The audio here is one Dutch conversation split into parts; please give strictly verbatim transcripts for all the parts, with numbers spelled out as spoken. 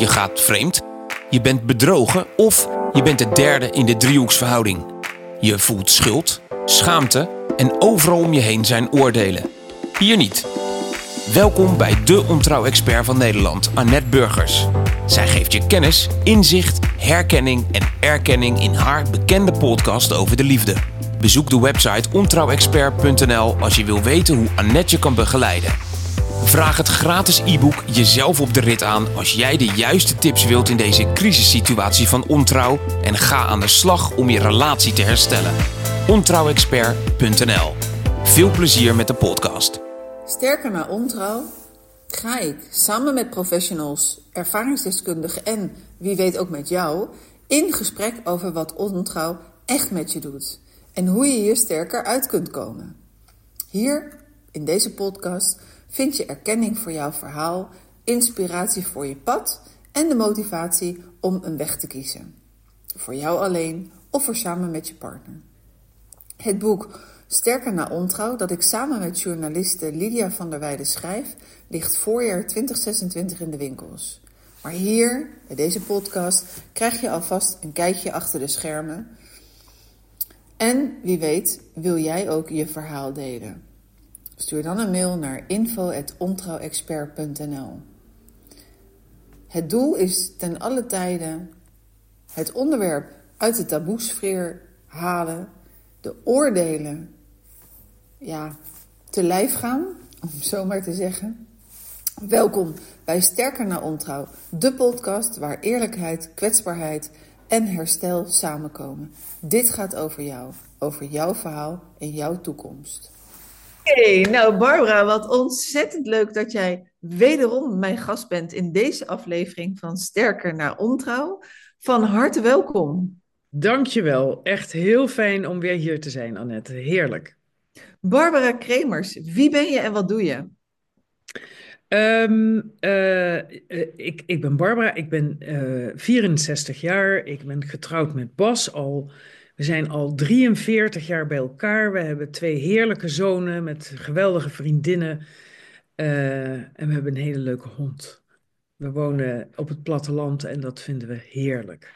Je gaat vreemd, je bent bedrogen of je bent de derde in de driehoeksverhouding. Je voelt schuld, schaamte en overal om je heen zijn oordelen. Hier niet. Welkom bij de ontrouw-expert van Nederland, Annette Burgers. Zij geeft je kennis, inzicht, herkenning en erkenning in haar bekende podcast over de liefde. Bezoek de website ontrouwexpert punt n l als je wil weten hoe Annette je kan begeleiden. Vraag het gratis e-book Jezelf op de rit aan als jij de juiste tips wilt in deze crisissituatie van ontrouw en ga aan de slag om je relatie te herstellen. ontrouwexpert punt n l. Veel plezier met de podcast. Sterker na ontrouw ga ik samen met professionals, ervaringsdeskundigen en wie weet ook met jou in gesprek over wat ontrouw echt met je doet en hoe je hier sterker uit kunt komen. Hier in deze podcast vind je erkenning voor jouw verhaal, inspiratie voor je pad en de motivatie om een weg te kiezen. Voor jou alleen of voor samen met je partner. Het boek Sterker na ontrouw, dat ik samen met journaliste Lydia van der Weijden schrijf, ligt voorjaar twintig zesentwintig in de winkels. Maar hier, bij deze podcast, krijg je alvast een kijkje achter de schermen. En wie weet, wil jij ook je verhaal delen? Stuur dan een mail naar info at ontrouwexpert punt n l. Het doel is ten alle tijden het onderwerp uit de taboesfeer halen, de oordelen ja, te lijf gaan, om zo maar te zeggen. Welkom bij Sterker na ontrouw, de podcast waar eerlijkheid, kwetsbaarheid en herstel samenkomen. Dit gaat over jou, over jouw verhaal en jouw toekomst. Hey, nou Barbara, wat ontzettend leuk dat jij wederom mijn gast bent in deze aflevering van Sterker na ontrouw. Van harte welkom. Dankjewel, echt heel fijn om weer hier te zijn, Annette. Heerlijk. Barbara Kremers, wie ben je en wat doe je? Um, uh, uh, ik, ik ben Barbara, ik ben uh, vierenzestig jaar, ik ben getrouwd met Bas al... We zijn al drieënveertig jaar bij elkaar. We hebben twee heerlijke zonen met geweldige vriendinnen. Uh, en we hebben een hele leuke hond. We wonen op het platteland en dat vinden we heerlijk.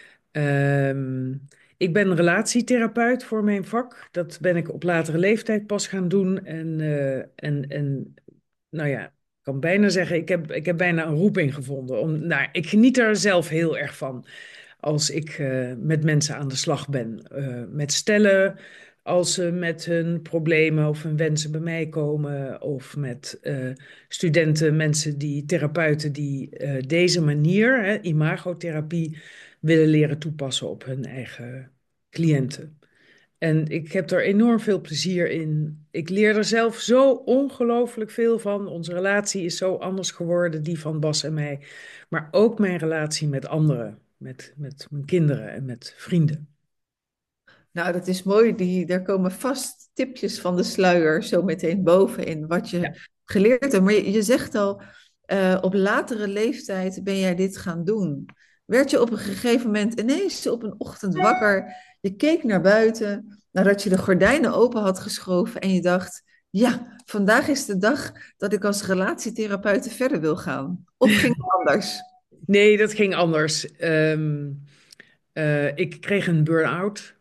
Um, ik ben relatietherapeut voor mijn vak. Dat ben ik op latere leeftijd pas gaan doen. En, uh, en, en nou ja, ik kan bijna zeggen, ik heb, ik heb bijna een roeping gevonden. Om, nou, ik geniet er zelf heel erg van. Als ik uh, met mensen aan de slag ben. Uh, met stellen, als ze met hun problemen of hun wensen bij mij komen. Of met uh, studenten, mensen die, therapeuten die uh, deze manier, hè, imagotherapie, willen leren toepassen op hun eigen cliënten. En ik heb er enorm veel plezier in. Ik leer er zelf zo ongelooflijk veel van. Onze relatie is zo anders geworden, die van Bas en mij. Maar ook mijn relatie met anderen. Met, met mijn kinderen en met vrienden. Nou, dat is mooi. Die, daar komen vast tipjes van de sluier zo meteen boven in wat je ja. geleerd hebt. Maar je, je zegt al, uh, op latere leeftijd ben jij dit gaan doen. Werd je op een gegeven moment ineens op een ochtend wakker. Je keek naar buiten nadat je de gordijnen open had geschoven. En je dacht, ja, vandaag is de dag dat ik als relatietherapeut verder wil gaan. Of ging het anders? Nee, dat ging anders. Um, uh, ik kreeg een burn-out.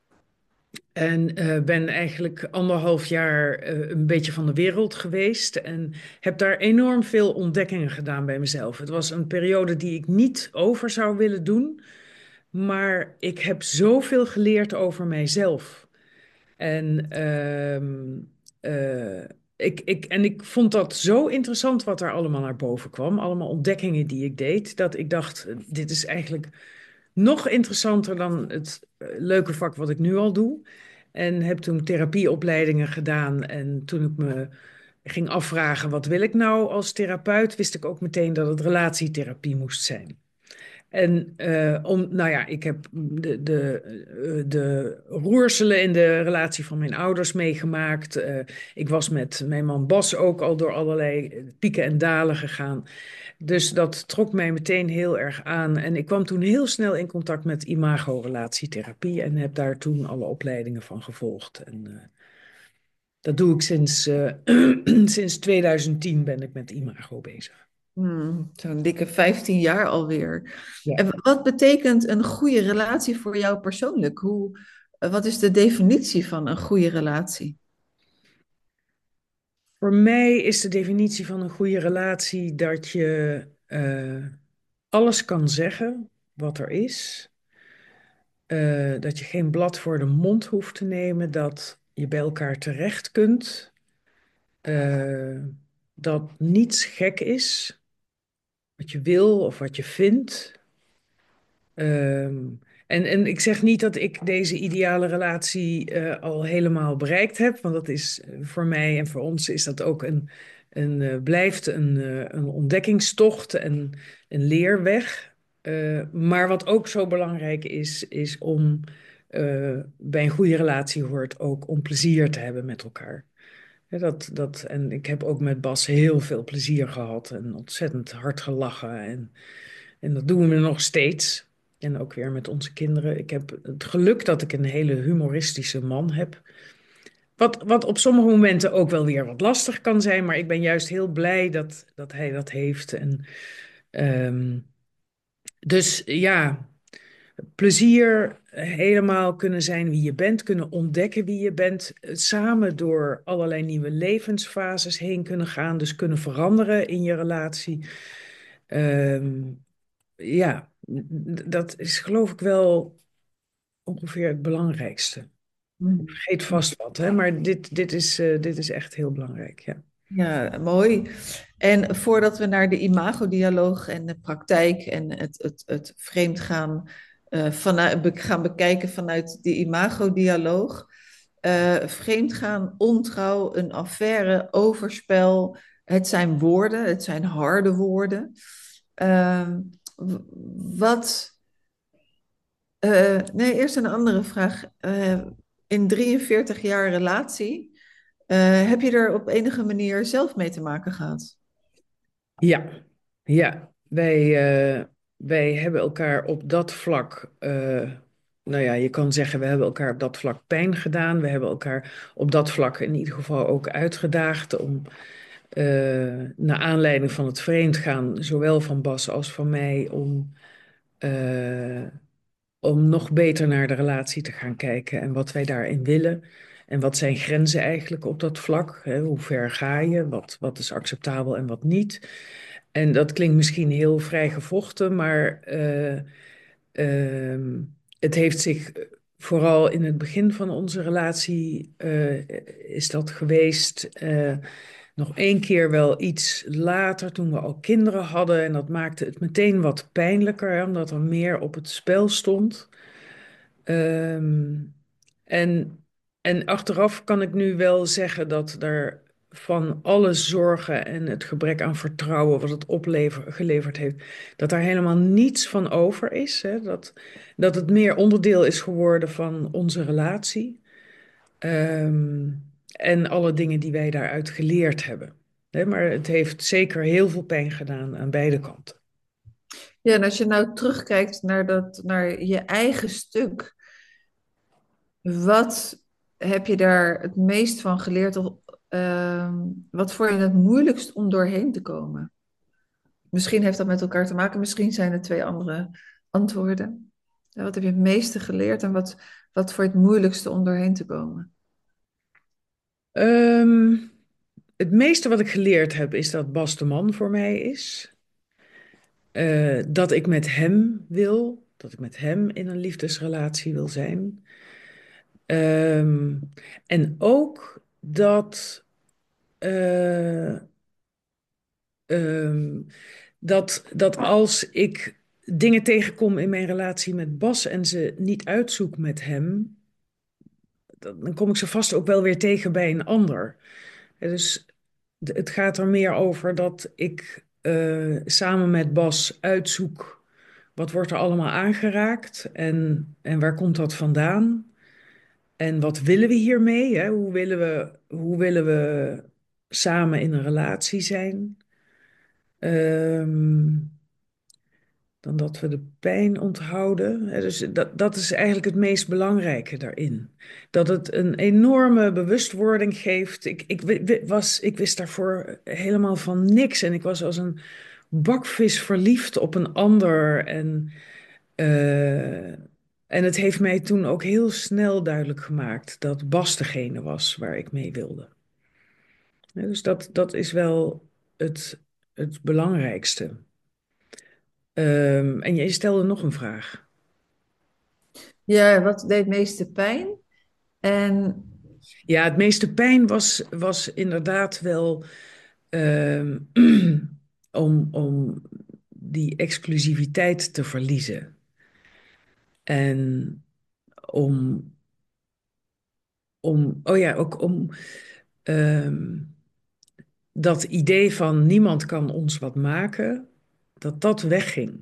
En uh, ben eigenlijk anderhalf jaar uh, een beetje van de wereld geweest. En heb daar enorm veel ontdekkingen gedaan bij mezelf. Het was een periode die ik niet over zou willen doen. Maar ik heb zoveel geleerd over mijzelf. En... Uh, uh, Ik, ik, en ik vond dat zo interessant wat er allemaal naar boven kwam. Allemaal ontdekkingen die ik deed. Dat ik dacht, dit is eigenlijk nog interessanter dan het leuke vak wat ik nu al doe. En heb toen therapieopleidingen gedaan. En toen ik me ging afvragen, wat wil ik nou als therapeut? Wist ik ook meteen dat het relatietherapie moest zijn. En uh, om, nou ja, ik heb de, de, uh, de roerselen in de relatie van mijn ouders meegemaakt. Uh, ik was met mijn man Bas ook al door allerlei pieken en dalen gegaan. Dus dat trok mij meteen heel erg aan. En ik kwam toen heel snel in contact met imago-relatietherapie en heb daar toen alle opleidingen van gevolgd. En uh, dat doe ik sinds, uh, sinds tweeduizend tien ben ik met imago bezig. Hmm, zo'n dikke vijftien jaar alweer. Ja. En wat betekent een goede relatie voor jou persoonlijk? Hoe, eh, wat is de definitie van een goede relatie? Voor mij is de definitie van een goede relatie dat je eh, alles kan zeggen wat er is. Eh, dat je geen blad voor de mond hoeft te nemen, dat je bij elkaar terecht kunt. eh, dat niets gek is, wat je wil of wat je vindt. Ehm, en, en ik zeg niet dat ik deze ideale relatie eh, al helemaal bereikt heb, want dat is eh, voor mij en voor ons is dat ook een, een eh, blijft een, eh, een ontdekkingstocht en een leerweg. Eh, maar wat ook zo belangrijk is, is om eh, bij een goede relatie hoort ook om plezier te hebben met elkaar. Ja, dat, dat, en ik heb ook met Bas heel veel plezier gehad en ontzettend hard gelachen. En, en dat doen we nog steeds. En ook weer met onze kinderen. Ik heb het geluk dat ik een hele humoristische man heb. Wat, wat op sommige momenten ook wel weer wat lastig kan zijn. Maar ik ben juist heel blij dat, dat hij dat heeft. En, ehm, dus ja, plezier, helemaal kunnen zijn wie je bent, kunnen ontdekken wie je bent, eh, samen door allerlei nieuwe levensfases heen kunnen gaan, dus kunnen veranderen in je relatie. Ehm, ja, d- dat is geloof ik wel ongeveer het belangrijkste. Ik Hmm. vergeet vast wat, hè, maar dit, dit is, eh, dit is echt heel belangrijk, ja. Ja, mooi. En voordat we naar de imagodialoog en de praktijk en het, het, het vreemdgaan eh, vanuit, be- gaan bekijken vanuit die imagodialoog. Eh vreemdgaan, ontrouw, een affaire, overspel. Het zijn woorden, het zijn harde woorden. Ehm, w- wat. eh, nee, eerst een andere vraag. Eh, in drieënveertig jaar relatie. Eh, heb je er op enige manier zelf mee te maken gehad? Ja, ja. Wij, eh, wij hebben elkaar op dat vlak, eh, nou ja, je kan zeggen, we hebben elkaar op dat vlak pijn gedaan. We hebben elkaar op dat vlak in ieder geval ook uitgedaagd om, eh, naar aanleiding van het vreemdgaan, zowel van Bas als van mij, om, eh, om nog beter naar de relatie te gaan kijken en wat wij daarin willen. En wat zijn grenzen eigenlijk op dat vlak? Hè? Hoe ver ga je? Wat, wat is acceptabel en wat niet? En dat klinkt misschien heel vrijgevochten, maar eh, ehm, het heeft zich eh, vooral in het begin van onze relatie eh, is dat geweest. Eh, nog één keer wel iets later, toen we al kinderen hadden. En dat maakte het meteen wat pijnlijker, hè, omdat er meer op het spel stond. Ehm, en, en achteraf kan ik nu wel zeggen dat er van alle zorgen en het gebrek aan vertrouwen wat het opgeleverd heeft, dat daar helemaal niets van over is. Hè? Dat, dat het meer onderdeel is geworden van onze relatie. Ehm, en alle dingen die wij daaruit geleerd hebben. Hè, maar het heeft zeker heel veel pijn gedaan aan beide kanten. Ja, en als je nou terugkijkt naar dat, naar je eigen stuk, wat heb je daar het meest van geleerd? Of ehm, wat vond je het moeilijkst om doorheen te komen? Misschien heeft dat met elkaar te maken, misschien zijn er twee andere antwoorden. Ja, wat heb je het meeste geleerd en wat, wat vond je het moeilijkste om doorheen te komen? Ehm, het meeste wat ik geleerd heb is dat Bas de man voor mij is. Eh, dat ik met hem wil, dat ik met hem in een liefdesrelatie wil zijn. Ehm, en ook dat, eh, ehm, dat, dat als ik dingen tegenkom in mijn relatie met Bas en ze niet uitzoek met hem, dan dan kom ik ze vast ook wel weer tegen bij een ander. Eh, Dus d- het gaat er meer over dat ik eh, samen met Bas uitzoek wat wordt er allemaal aangeraakt en, en waar komt dat vandaan? En wat willen we hiermee? Hè? Hoe willen we, hoe willen we samen in een relatie zijn? Ehm, dan dat we de pijn onthouden. Hè, dus dat, dat is eigenlijk het meest belangrijke daarin. Dat het een enorme bewustwording geeft. Ik, ik, wi- wi- was, ik wist daarvoor helemaal van niks. En ik was als een bakvis verliefd op een ander. En, eh, en het heeft mij toen ook heel snel duidelijk gemaakt dat Bas degene was waar ik mee wilde. Ja, dus dat, dat is wel het, het belangrijkste. Ehm, en je stelde nog een vraag. Ja, wat deed het meeste pijn? En Ja, het meeste pijn was, was inderdaad wel ehm, om, om die exclusiviteit te verliezen. En om, om oh ja, ook om ehm, dat idee van niemand kan ons wat maken, dat dat wegging.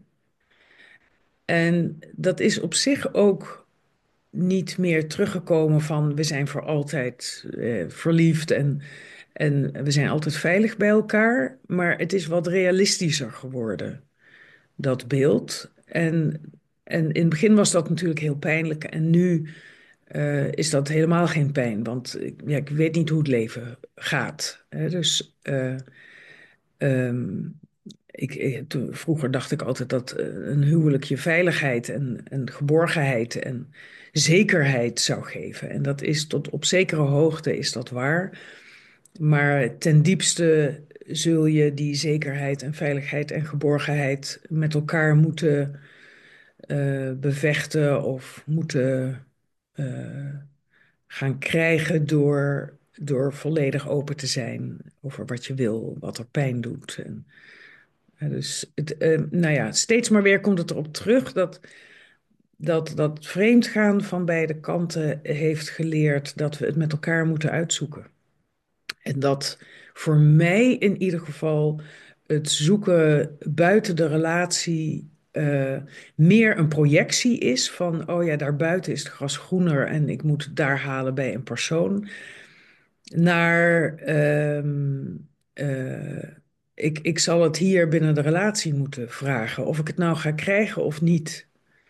En dat is op zich ook niet meer teruggekomen van we zijn voor altijd eh, verliefd en, en we zijn altijd veilig bij elkaar. Maar het is wat realistischer geworden, dat beeld. En, en in het begin was dat natuurlijk heel pijnlijk en nu eh, is dat helemaal geen pijn. Want ik- ja, ik weet niet hoe het leven gaat. Hè? Dus eh, ehm, ik, ik- toen, vroeger dacht ik altijd dat eh, een huwelijk je veiligheid en, en geborgenheid en zekerheid zou geven. En dat is tot op zekere hoogte is dat waar. Maar ten diepste zul je die zekerheid en veiligheid en geborgenheid met elkaar moeten eh, bevechten of moeten eh, gaan krijgen door, door volledig open te zijn over wat je wil, wat er pijn doet. En, ja, dus het, eh, nou ja, steeds maar weer komt het erop terug dat, dat dat vreemdgaan van beide kanten heeft geleerd dat we het met elkaar moeten uitzoeken. En dat voor mij in ieder geval het zoeken buiten de relatie eh, meer een projectie is van, oh ja, daarbuiten is het gras groener en ik moet het daar halen bij een persoon, naar ehm, eh, ik, ik zal het hier binnen de relatie moeten vragen of ik het nou ga krijgen of niet.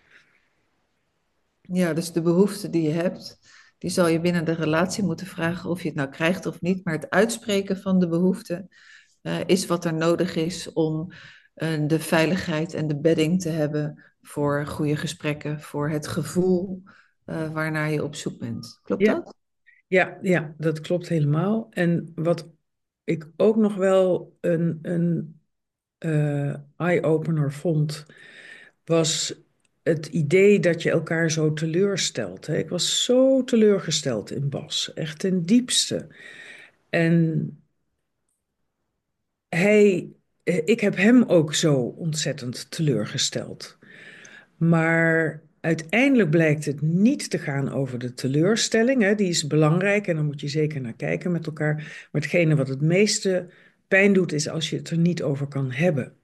ja, dus de behoefte die je hebt, die zal je binnen de relatie moeten vragen of je het nou krijgt of niet. Maar het uitspreken van de behoefte eh, is wat er nodig is om eh, de veiligheid en de bedding te hebben voor goede gesprekken, voor het gevoel eh, waarnaar je op zoek bent. Klopt Ja, dat? ja, ja, dat klopt helemaal. En wat ik ook nog wel een, een eh, eye-opener vond, was het idee dat je elkaar zo teleurstelt. Hè. Ik was zo teleurgesteld in Bas, echt ten diepste. En hij, eh, ik heb hem ook zo ontzettend teleurgesteld. Maar uiteindelijk blijkt het niet te gaan over de teleurstelling. Hè. Die is belangrijk en daar moet je zeker naar kijken met elkaar. Maar hetgene wat het meeste pijn doet, is als je het er niet over kan hebben.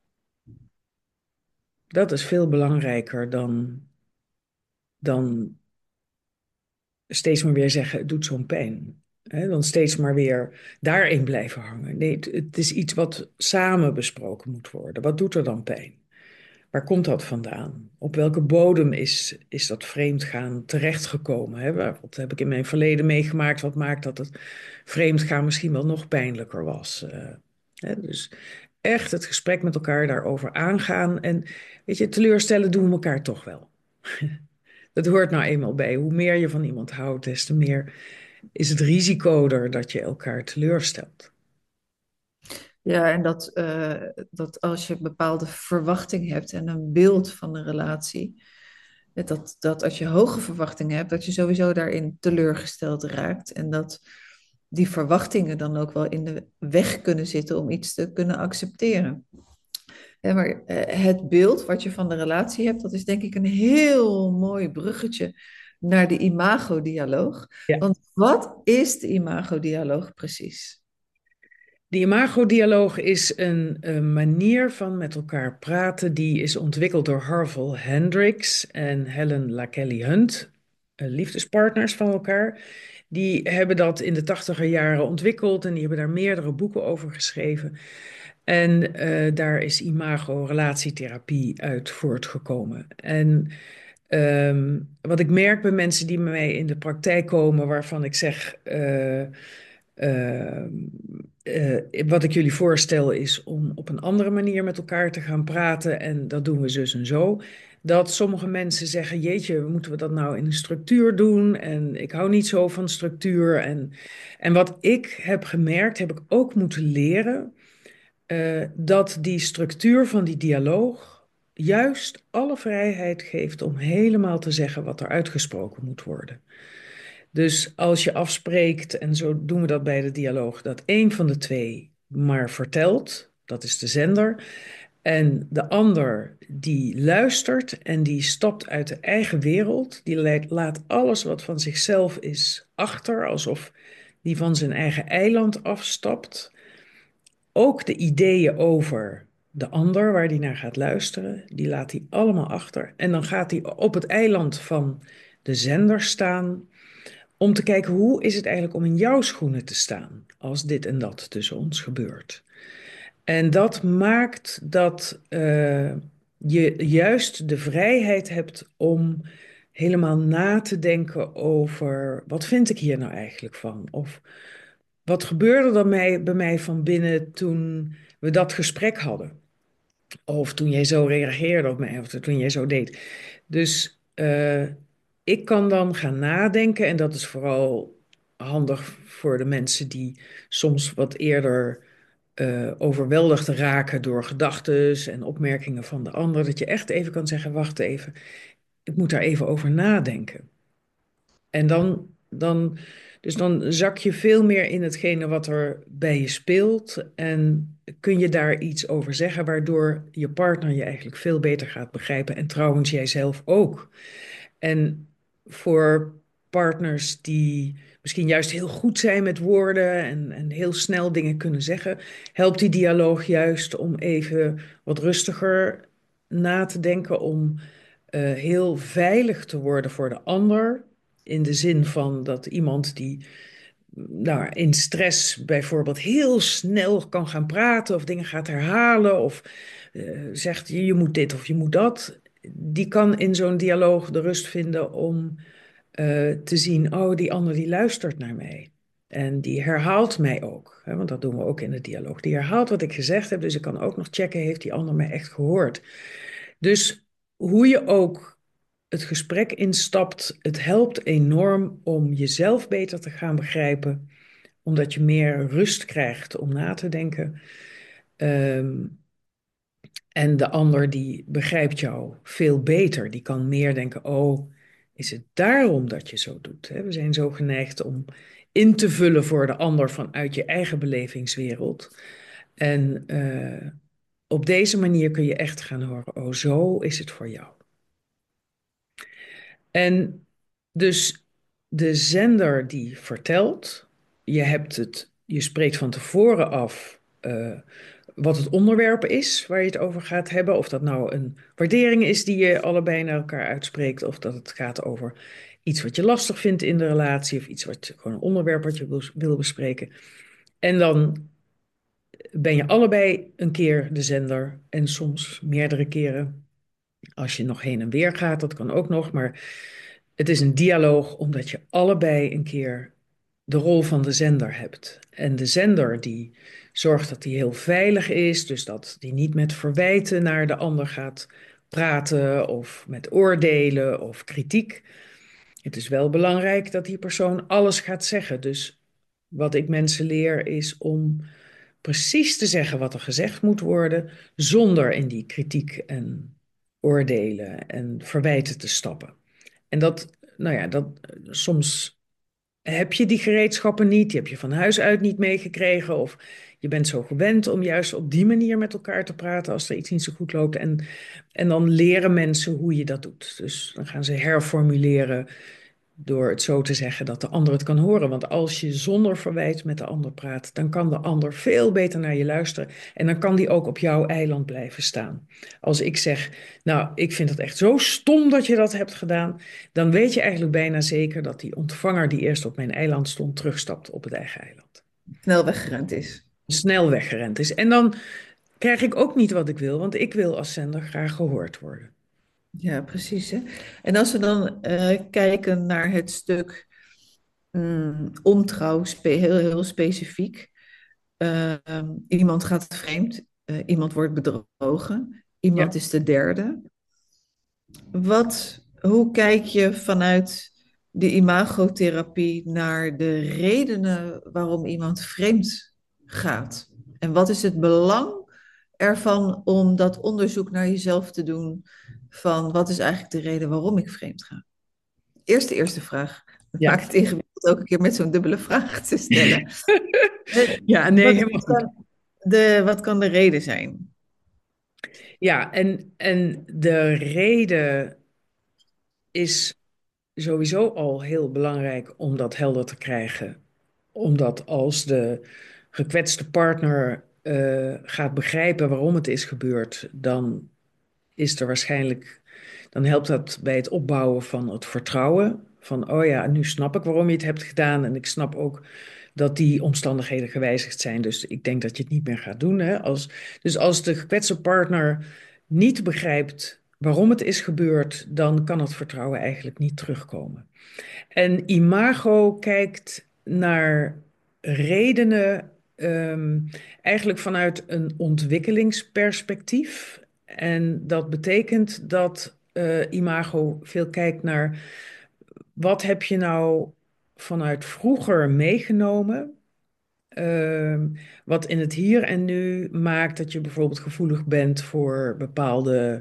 Dat is veel belangrijker dan, dan steeds maar weer zeggen, het doet zo'n pijn. Hè, dan steeds maar weer daarin blijven hangen. Nee, het, het is iets wat samen besproken moet worden. Wat doet er dan pijn? Waar komt dat vandaan? Op welke bodem is, is dat vreemdgaan terechtgekomen? Hè? Waar- Wat heb ik in mijn verleden meegemaakt? Wat maakt dat het vreemdgaan misschien wel nog pijnlijker was? Eh, hè, dus echt het gesprek met elkaar daarover aangaan. En weet je, teleurstellen doen we elkaar toch wel. Dat hoort nou eenmaal bij. Hoe meer je van iemand houdt, des te meer is het risico er dat je elkaar teleurstelt. Ja, en dat, eh, dat als je bepaalde verwachting hebt en een beeld van een relatie, dat, dat als je hoge verwachtingen hebt, dat je sowieso daarin teleurgesteld raakt. En dat die verwachtingen dan ook wel in de weg kunnen zitten om iets te kunnen accepteren. Ja, maar eh, het beeld wat je van de relatie hebt, dat is denk ik een heel mooi bruggetje naar de imagodialoog. Ja. Want wat is de imagodialoog precies? De imagodialoog is een, een manier van met elkaar praten die is ontwikkeld door Harvel Hendricks en Helen LaKelly Hunt, eh, liefdespartners van elkaar. Die hebben dat in de tachtiger jaren ontwikkeld en die hebben daar meerdere boeken over geschreven. En eh, daar is imago-relatietherapie uit voortgekomen. En ehm, wat ik merk bij mensen die bij mij in de praktijk komen, waarvan ik zeg, eh, ehm, uh, wat ik jullie voorstel is om op een andere manier met elkaar te gaan praten. En dat doen we zus en zo. Dat sommige mensen zeggen, jeetje, moeten we dat nou in een structuur doen? En ik hou niet zo van structuur. En, en wat ik heb gemerkt, heb ik ook moeten leren, uh, dat die structuur van die dialoog juist alle vrijheid geeft om helemaal te zeggen wat er uitgesproken moet worden. Dus als je afspreekt, en zo doen we dat bij de dialoog, dat één van de twee maar vertelt, dat is de zender, en de ander die luistert en die stapt uit de eigen wereld, die laat alles wat van zichzelf is achter, alsof die van zijn eigen eiland afstapt. Ook de ideeën over de ander, waar die naar gaat luisteren, die laat hij allemaal achter. En dan gaat hij op het eiland van de zender staan om te kijken, hoe is het eigenlijk om in jouw schoenen te staan als dit en dat tussen ons gebeurt. En dat maakt dat uh, je juist de vrijheid hebt om helemaal na te denken over, wat vind ik hier nou eigenlijk van? Of wat gebeurde er mij, bij mij van binnen toen we dat gesprek hadden? Of toen jij zo reageerde op mij, of toen jij zo deed. Dus uh, ik kan dan gaan nadenken, en dat is vooral handig voor de mensen die soms wat eerder uh, overweldigd raken door gedachtes en opmerkingen van de ander, dat je echt even kan zeggen, wacht even, ik moet daar even over nadenken. En dan, dan, dus dan zak je veel meer in hetgene wat er bij je speelt en kun je daar iets over zeggen, waardoor je partner je eigenlijk veel beter gaat begrijpen en trouwens jijzelf ook. En voor partners die misschien juist heel goed zijn met woorden en, en heel snel dingen kunnen zeggen, helpt die dialoog juist om even wat rustiger na te denken, om uh, heel veilig te worden voor de ander. In de zin van dat iemand die nou, in stress bijvoorbeeld heel snel kan gaan praten of dingen gaat herhalen of uh, zegt je moet dit of je moet dat, die kan in zo'n dialoog de rust vinden om uh, te zien, oh, die ander die luistert naar mij. En die herhaalt mij ook, hè, want dat doen we ook in de dialoog. Die herhaalt wat ik gezegd heb, dus ik kan ook nog checken, heeft die ander mij echt gehoord? Dus hoe je ook het gesprek instapt, het helpt enorm om jezelf beter te gaan begrijpen, omdat je meer rust krijgt om na te denken. Um, en de ander die begrijpt jou veel beter. Die kan meer denken, oh, is het daarom dat je zo doet? We zijn zo geneigd om in te vullen voor de ander vanuit je eigen belevingswereld. En uh, op deze manier kun je echt gaan horen, oh, zo is het voor jou. En dus de zender die vertelt, je hebt het, je spreekt van tevoren af uh, wat het onderwerp is waar je het over gaat hebben. Of dat nou een waardering is die je allebei naar elkaar uitspreekt, of dat het gaat over iets wat je lastig vindt in de relatie, of iets wat gewoon een onderwerp wat je wil, wil bespreken. En dan ben je allebei een keer de zender en soms meerdere keren. Als je nog heen en weer gaat, dat kan ook nog, maar het is een dialoog omdat je allebei een keer de rol van de zender hebt. En de zender die zorgt dat die heel veilig is, dus dat die niet met verwijten naar de ander gaat praten of met oordelen of kritiek. Het is wel belangrijk dat die persoon alles gaat zeggen. Dus wat ik mensen leer is om precies te zeggen wat er gezegd moet worden, zonder in die kritiek en oordelen en verwijten te stappen. En dat, nou ja, dat, soms heb je die gereedschappen niet, die heb je van huis uit niet meegekregen, of je bent zo gewend om juist op die manier met elkaar te praten als er iets niet zo goed loopt. En, en dan leren mensen hoe je dat doet. Dus dan gaan ze herformuleren door het zo te zeggen dat de ander het kan horen. Want als je zonder verwijt met de ander praat, dan kan de ander veel beter naar je luisteren. En dan kan die ook op jouw eiland blijven staan. Als ik zeg, nou, ik vind het echt zo stom dat je dat hebt gedaan, dan weet je eigenlijk bijna zeker dat die ontvanger die eerst op mijn eiland stond, terugstapt op het eigen eiland. Snel weggerend is. Snel weggerend is. En dan krijg ik ook niet wat ik wil, want ik wil als zender graag gehoord worden. Ja, precies. Hè? En als we dan uh, kijken naar het stuk um, ontrouw, spe heel, heel specifiek. Uh, iemand gaat vreemd, uh, iemand wordt bedrogen, iemand Ja. is de derde. Wat, hoe kijk je vanuit de imagotherapie naar de redenen waarom iemand vreemd gaat? En wat is het belang ervan om dat onderzoek naar jezelf te doen van wat is eigenlijk de reden waarom ik vreemd ga? Eerst de eerste vraag. Ik maak Ja, het ingewikkeld ook een keer met zo'n dubbele vraag te stellen. ja, nee, Wat, helemaal wat goed. kan de, wat kan de reden zijn? Ja, en, en de reden is sowieso al heel belangrijk om dat helder te krijgen. Omdat als de gekwetste partner eh, gaat begrijpen waarom het is gebeurd, dan is er waarschijnlijk, dan helpt dat bij het opbouwen van het vertrouwen. Van, oh ja, nu snap ik waarom je het hebt gedaan. En ik snap ook dat die omstandigheden gewijzigd zijn. Dus ik denk dat je het niet meer gaat doen. Hè? Als, dus als de gekwetste partner niet begrijpt waarom het is gebeurd, dan kan het vertrouwen eigenlijk niet terugkomen. En Imago kijkt naar redenen, ehm, eigenlijk vanuit een ontwikkelingsperspectief. En dat betekent dat eh, Imago veel kijkt naar wat heb je nou vanuit vroeger meegenomen, ehm, wat in het hier en nu maakt dat je bijvoorbeeld gevoelig bent voor bepaalde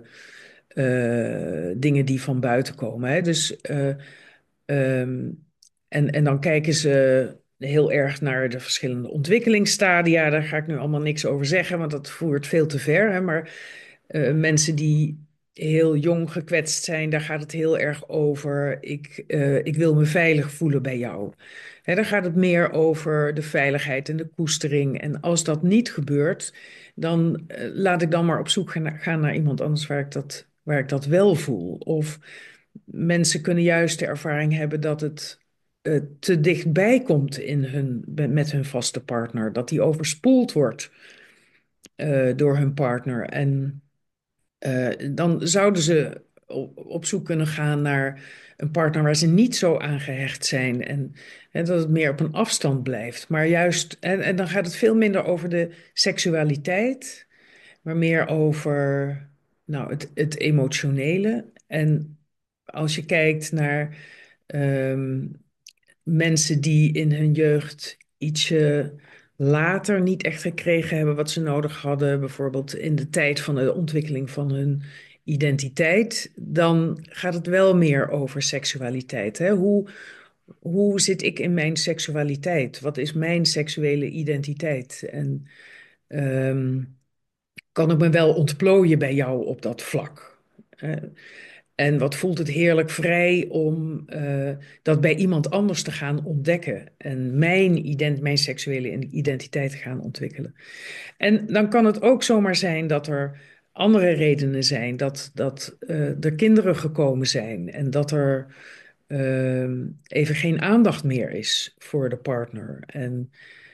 eh, dingen die van buiten komen. Hè? Dus eh, Ehm, en, en dan kijken ze heel erg naar de verschillende ontwikkelingsstadia. Daar ga ik nu allemaal niks over zeggen, want dat voert veel te ver. Hè? Maar eh, mensen die heel jong gekwetst zijn, daar gaat het heel erg over. Ik, eh, ik wil me veilig voelen bij jou. Hè, daar gaat het meer over de veiligheid en de koestering. En als dat niet gebeurt, dan eh, laat ik dan maar op zoek gaan, gaan naar iemand anders waar ik dat, waar ik dat wel voel. Of mensen kunnen juist de ervaring hebben dat het eh, te dichtbij komt in hun, met hun vaste partner. Dat die overspoeld wordt eh, door hun partner. En eh, dan zouden ze op, op zoek kunnen gaan naar een partner waar ze niet zo aan gehecht zijn. En, en dat het meer op een afstand blijft. Maar juist, en, en dan gaat het veel minder over de seksualiteit, maar meer over nou, het, het emotionele. En als je kijkt naar ehm, mensen die in hun jeugd ietsje later niet echt gekregen hebben wat ze nodig hadden, bijvoorbeeld in de tijd van de ontwikkeling van hun identiteit, dan gaat het wel meer over seksualiteit. Hè? Hoe, hoe zit ik in mijn seksualiteit? Wat is mijn seksuele identiteit? En ehm, kan ik me wel ontplooien bij jou op dat vlak? Eh, en wat voelt het heerlijk vrij om eh, dat bij iemand anders te gaan ontdekken en mijn, ident mijn seksuele identiteit te gaan ontwikkelen. En dan kan het ook zomaar zijn dat er andere redenen zijn, dat, dat uh, er kinderen gekomen zijn en dat er uh, even geen aandacht meer is voor de partner. En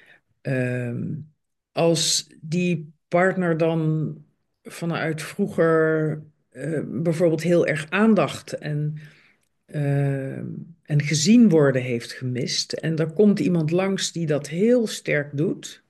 uh, als die partner dan vanuit vroeger uh, bijvoorbeeld heel erg aandacht en, uh, en gezien worden heeft gemist, en er komt iemand langs die dat heel sterk doet,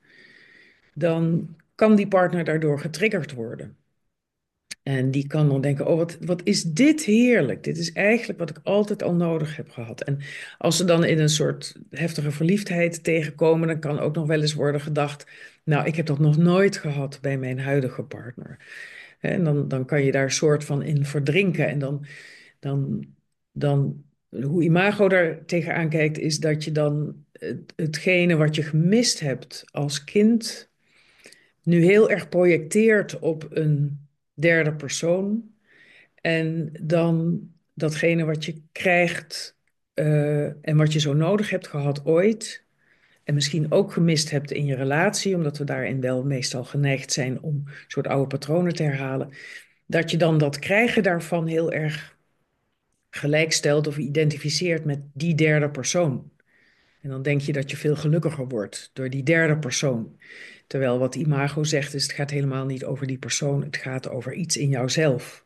dan kan die partner daardoor getriggerd worden. En die kan dan denken, oh wat, wat is dit heerlijk. Dit is eigenlijk wat ik altijd al nodig heb gehad. En als ze dan in een soort heftige verliefdheid tegenkomen, dan kan ook nog wel eens worden gedacht, nou, ik heb dat nog nooit gehad bij mijn huidige partner. En dan, dan kan je daar soort van in verdrinken. En dan, dan, dan hoe Imago daar tegenaan kijkt, is dat je dan het, hetgene wat je gemist hebt als kind nu heel erg projecteert op een derde persoon. En dan datgene wat je krijgt uh, en wat je zo nodig hebt gehad ooit. En misschien ook gemist hebt in je relatie, omdat we daarin wel meestal geneigd zijn om een soort oude patronen te herhalen. Dat je dan dat krijgen daarvan heel erg gelijkstelt of identificeert met die derde persoon. En dan denk je dat je veel gelukkiger wordt door die derde persoon. Terwijl wat Imago zegt is, het gaat helemaal niet over die persoon, het gaat over iets in jouzelf.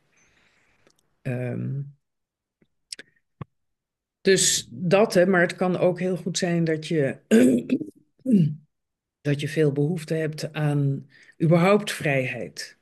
Um, dus dat, hè, maar het kan ook heel goed zijn dat je dat je veel behoefte hebt aan überhaupt vrijheid.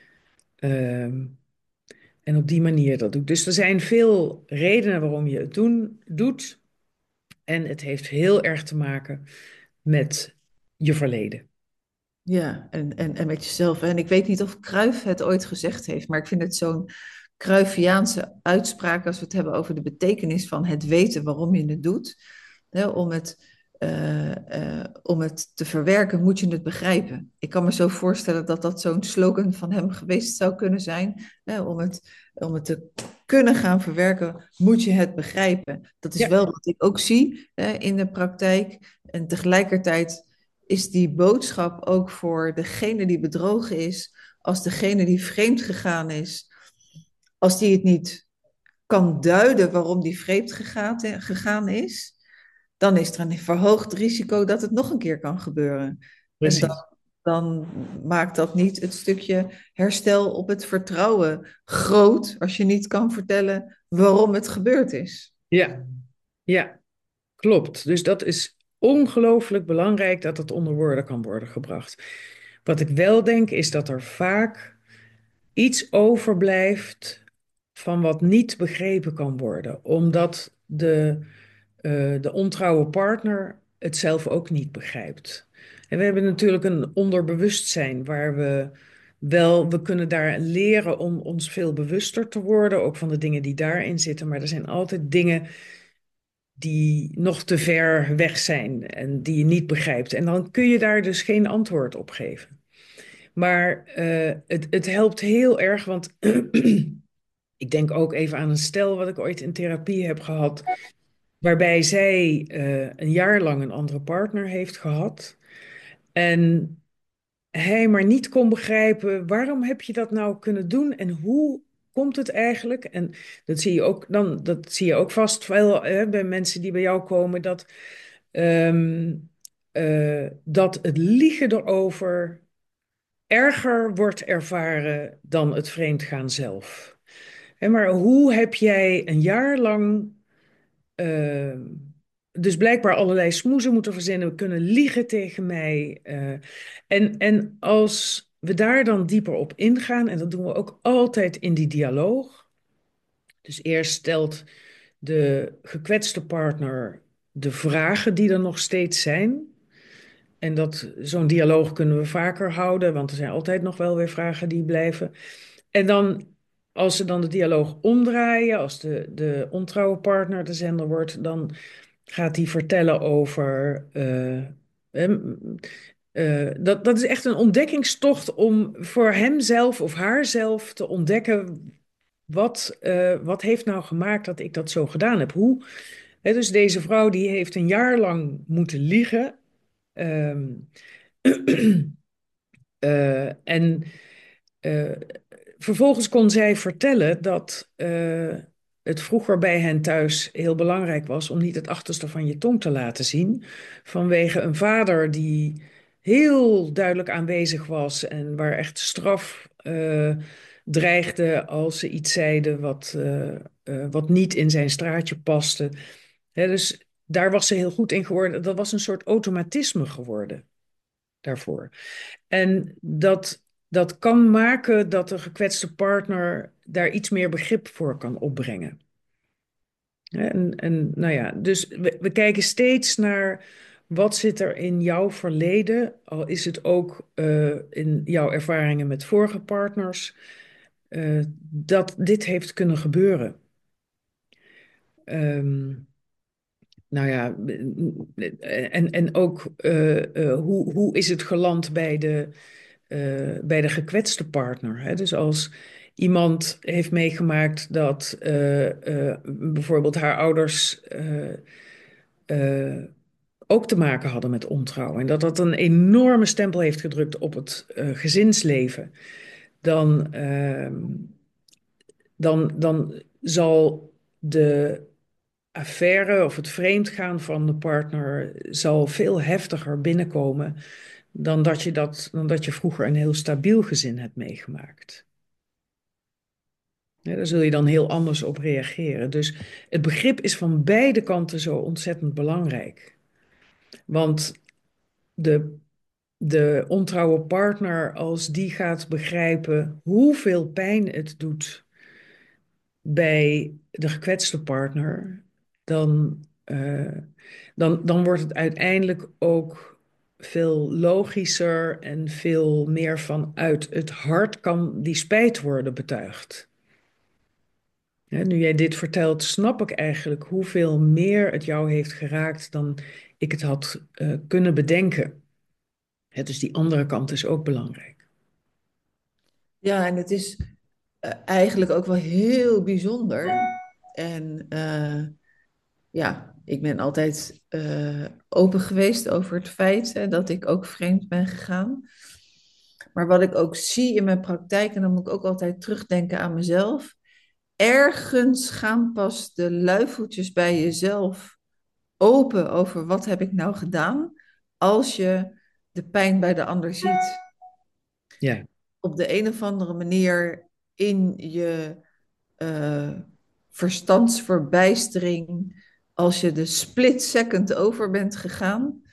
Ehm, en op die manier dat doe ik. Dus er zijn veel redenen waarom je het doen, doet. En het heeft heel erg te maken met je verleden. Ja, en, en, en met jezelf. En ik weet niet of Cruyff het ooit gezegd heeft, maar ik vind het zo'n Cruyffiaanse uitspraak als we het hebben over de betekenis van het weten waarom je het doet. Hè, om het, eh, eh, om het te verwerken moet je het begrijpen. Ik kan me zo voorstellen dat dat zo'n slogan van hem geweest zou kunnen zijn. Hè, om het, om het te kunnen gaan verwerken moet je het begrijpen. Dat is Ja, wel wat ik ook zie, hè, in de praktijk. En tegelijkertijd is die boodschap ook voor degene die bedrogen is, als degene die vreemd gegaan is, als die het niet kan duiden waarom die vreemd gegaan, gegaan is, dan is er een verhoogd risico dat het nog een keer kan gebeuren. En dan, precies. dan maakt dat niet het stukje herstel op het vertrouwen groot, als je niet kan vertellen waarom het gebeurd is. Ja, ja, klopt. Dus dat is ongelooflijk belangrijk dat het onder woorden kan worden gebracht. Wat ik wel denk is dat er vaak iets overblijft van wat niet begrepen kan worden, omdat de, eh, de ontrouwe partner het zelf ook niet begrijpt. En we hebben natuurlijk een onderbewustzijn waar we wel, we kunnen daar leren om ons veel bewuster te worden, ook van de dingen die daarin zitten, maar er zijn altijd dingen die nog te ver weg zijn en die je niet begrijpt. En dan kun je daar dus geen antwoord op geven. Maar eh, het, het helpt heel erg, want ik denk ook even aan een stel wat ik ooit in therapie heb gehad, waarbij zij eh, een jaar lang een andere partner heeft gehad. En hij maar niet kon begrijpen, waarom heb je dat nou kunnen doen en hoe komt het eigenlijk? En dat zie je ook, dan, dat zie je ook vast wel hè, bij mensen die bij jou komen, dat, ehm, eh, dat het liegen erover erger wordt ervaren dan het vreemdgaan zelf. Hè, maar hoe heb jij een jaar lang eh, dus blijkbaar allerlei smoezen moeten verzinnen, kunnen liegen tegen mij. eh, en, en als we daar dan dieper op ingaan, en dat doen we ook altijd in die dialoog. Dus eerst stelt de gekwetste partner de vragen die er nog steeds zijn. En dat, zo'n dialoog kunnen we vaker houden, want er zijn altijd nog wel weer vragen die blijven. En dan, als ze dan de dialoog omdraaien, als de, de ontrouwe partner de zender wordt, dan gaat hij vertellen over. eh, hem, eh, dat, dat is echt een ontdekkingstocht om voor hemzelf of haarzelf te ontdekken. Wat, eh, wat heeft nou gemaakt dat ik dat zo gedaan heb? Hoe? Hè, dus deze vrouw die heeft een jaar lang moeten liegen. Ehm, eh, en eh, vervolgens kon zij vertellen dat eh, het vroeger bij hen thuis heel belangrijk was om niet het achterste van je tong te laten zien, vanwege een vader die heel duidelijk aanwezig was en waar echt straf eh, dreigde als ze iets zeiden wat, eh, eh, wat niet in zijn straatje paste. Hè, dus daar was ze heel goed in geworden. Dat was een soort automatisme geworden daarvoor. En dat, dat kan maken dat de gekwetste partner daar iets meer begrip voor kan opbrengen. En, en nou ja, dus we, we kijken steeds naar wat zit er in jouw verleden, al is het ook uh, in jouw ervaringen met vorige partners, uh, dat dit heeft kunnen gebeuren. Um, nou ja, en, en ook uh, uh, hoe, hoe is het geland bij de uh, bij de gekwetste partner. Hè? Dus als iemand heeft meegemaakt dat uh, uh, bijvoorbeeld haar ouders uh, uh, ook te maken hadden met ontrouw en dat dat een enorme stempel heeft gedrukt op het uh, gezinsleven, dan, uh, dan, dan zal de affaire of het vreemdgaan van de partner zal veel heftiger binnenkomen dan dat je dat, dan dat je vroeger een heel stabiel gezin hebt meegemaakt. Ja, daar zul je dan heel anders op reageren. Dus het begrip is van beide kanten zo ontzettend belangrijk. Want de de ontrouwe partner, als die gaat begrijpen hoeveel pijn het doet bij de gekwetste partner, dan, eh, dan, dan wordt het uiteindelijk ook veel logischer en veel meer vanuit het hart kan die spijt worden betuigd. Hè, nu jij dit vertelt, snap ik eigenlijk hoeveel meer het jou heeft geraakt dan ik het had eh, kunnen bedenken. Hè, dus die andere kant is ook belangrijk. Ja, en het is eh, eigenlijk ook wel heel bijzonder. En eh, ja, ik ben altijd eh, open geweest over het feit hè, dat ik ook vreemd ben gegaan. Maar wat ik ook zie in mijn praktijk, en dan moet ik ook altijd terugdenken aan mezelf. Ergens gaan pas de luifeltjes bij jezelf open over wat heb ik nou gedaan, als je de pijn bij de ander ziet. Ja, Op de een of andere manier in je eh, verstandsverbijstering, als je de split second over bent gegaan,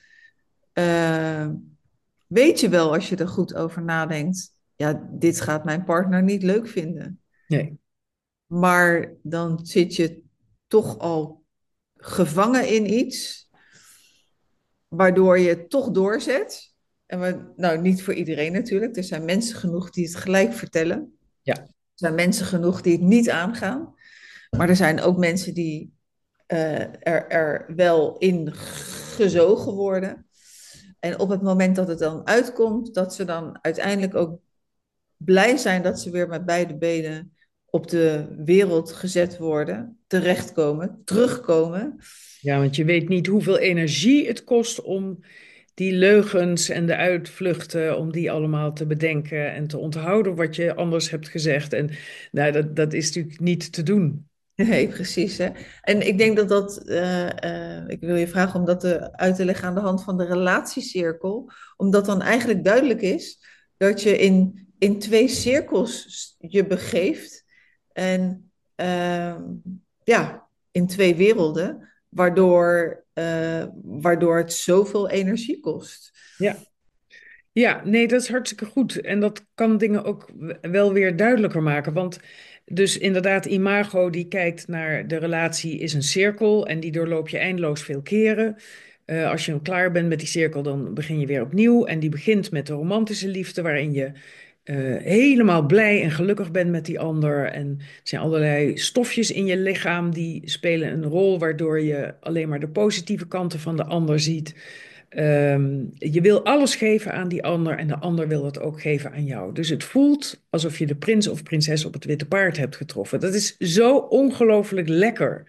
eh, weet je wel als je er goed over nadenkt, ja, dit gaat mijn partner niet leuk vinden. nee, Maar dan zit je toch al gevangen in iets, waardoor je het toch doorzet. En we, nou, niet voor iedereen natuurlijk. Er zijn mensen genoeg die het gelijk vertellen. ja, Er zijn mensen genoeg die het niet aangaan. Maar er zijn ook mensen die eh, er, er wel in gezogen worden. En op het moment dat het dan uitkomt, dat ze dan uiteindelijk ook blij zijn dat ze weer met beide benen op de wereld gezet worden, terechtkomen, terugkomen. ja, want je weet niet hoeveel energie het kost om die leugens en de uitvluchten, om die allemaal te bedenken en te onthouden wat je anders hebt gezegd. En nou, dat, dat is natuurlijk niet te doen. Nee, precies. Hè? En ik denk dat dat, eh, eh, ik wil je vragen om dat te, uit te leggen aan de hand van de relatiecirkel, omdat dan eigenlijk duidelijk is dat je in, in twee cirkels je begeeft en ehm, ja, in twee werelden, waardoor, eh, waardoor het zoveel energie kost. Ja. Ja, nee, dat is hartstikke goed. En dat kan dingen ook w- wel weer duidelijker maken. Want dus inderdaad, imago die kijkt naar de relatie is een cirkel en die doorloop je eindeloos veel keren. Eh, als je klaar bent met die cirkel, dan begin je weer opnieuw. En die begint met de romantische liefde, waarin je eh, helemaal blij en gelukkig bent met die ander. En er zijn allerlei stofjes in je lichaam die spelen een rol, waardoor je alleen maar de positieve kanten van de ander ziet. Ehm, je wil alles geven aan die ander en de ander wil dat ook geven aan jou. Dus het voelt alsof je de prins of prinses op het witte paard hebt getroffen. Dat is zo ongelooflijk lekker.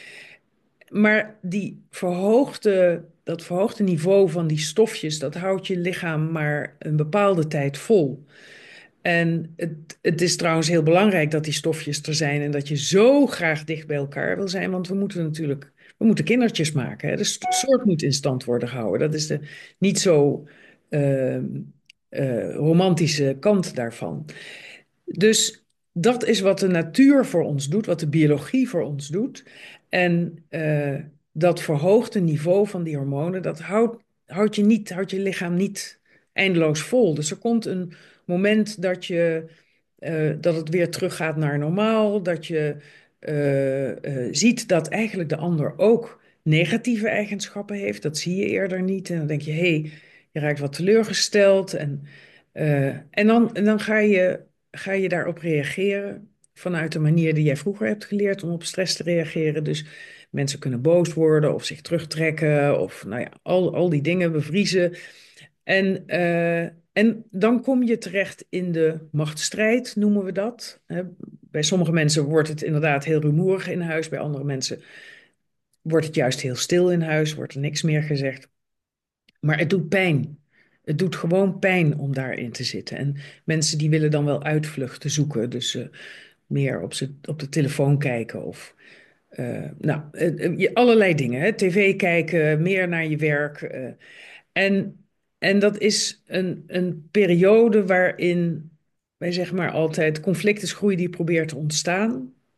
Maar die verhoogde, dat verhoogde niveau van die stofjes, dat houdt je lichaam maar een bepaalde tijd vol. En het, het is trouwens heel belangrijk dat die stofjes er zijn en dat je zo graag dicht bij elkaar wil zijn, want we moeten natuurlijk, we moeten kindertjes maken. Hè? De st- soort moet in stand worden gehouden. Dat is de niet zo uh, uh, romantische kant daarvan. Dus dat is wat de natuur voor ons doet, wat de biologie voor ons doet. En uh, dat verhoogde niveau van die hormonen, dat houdt, houdt je niet, houdt je lichaam niet eindeloos vol. Dus er komt een moment dat je uh, dat het weer teruggaat naar normaal, dat je uh, uh, ziet dat eigenlijk de ander ook negatieve eigenschappen heeft. Dat zie je eerder niet. En dan denk je, hé, hey, je raakt wat teleurgesteld. En, uh, en, dan, en dan ga je, ga je daarop reageren vanuit de manier die jij vroeger hebt geleerd om op stress te reageren. Dus mensen kunnen boos worden of zich terugtrekken of nou ja, al, al die dingen bevriezen. En, uh, en dan kom je terecht in de machtsstrijd, noemen we dat. Bij sommige mensen wordt het inderdaad heel rumoerig in huis. Bij andere mensen wordt het juist heel stil in huis, wordt er niks meer gezegd. Maar het doet pijn. Het doet gewoon pijn om daarin te zitten. En mensen die willen dan wel uitvluchten zoeken. Dus uh, meer op, ze, op de telefoon kijken of... Uh, nou, uh, allerlei dingen. Hè? T V kijken, meer naar je werk. Uh, en... En dat is een, een periode waarin wij zeg maar altijd conflict is groei die probeert te ontstaan.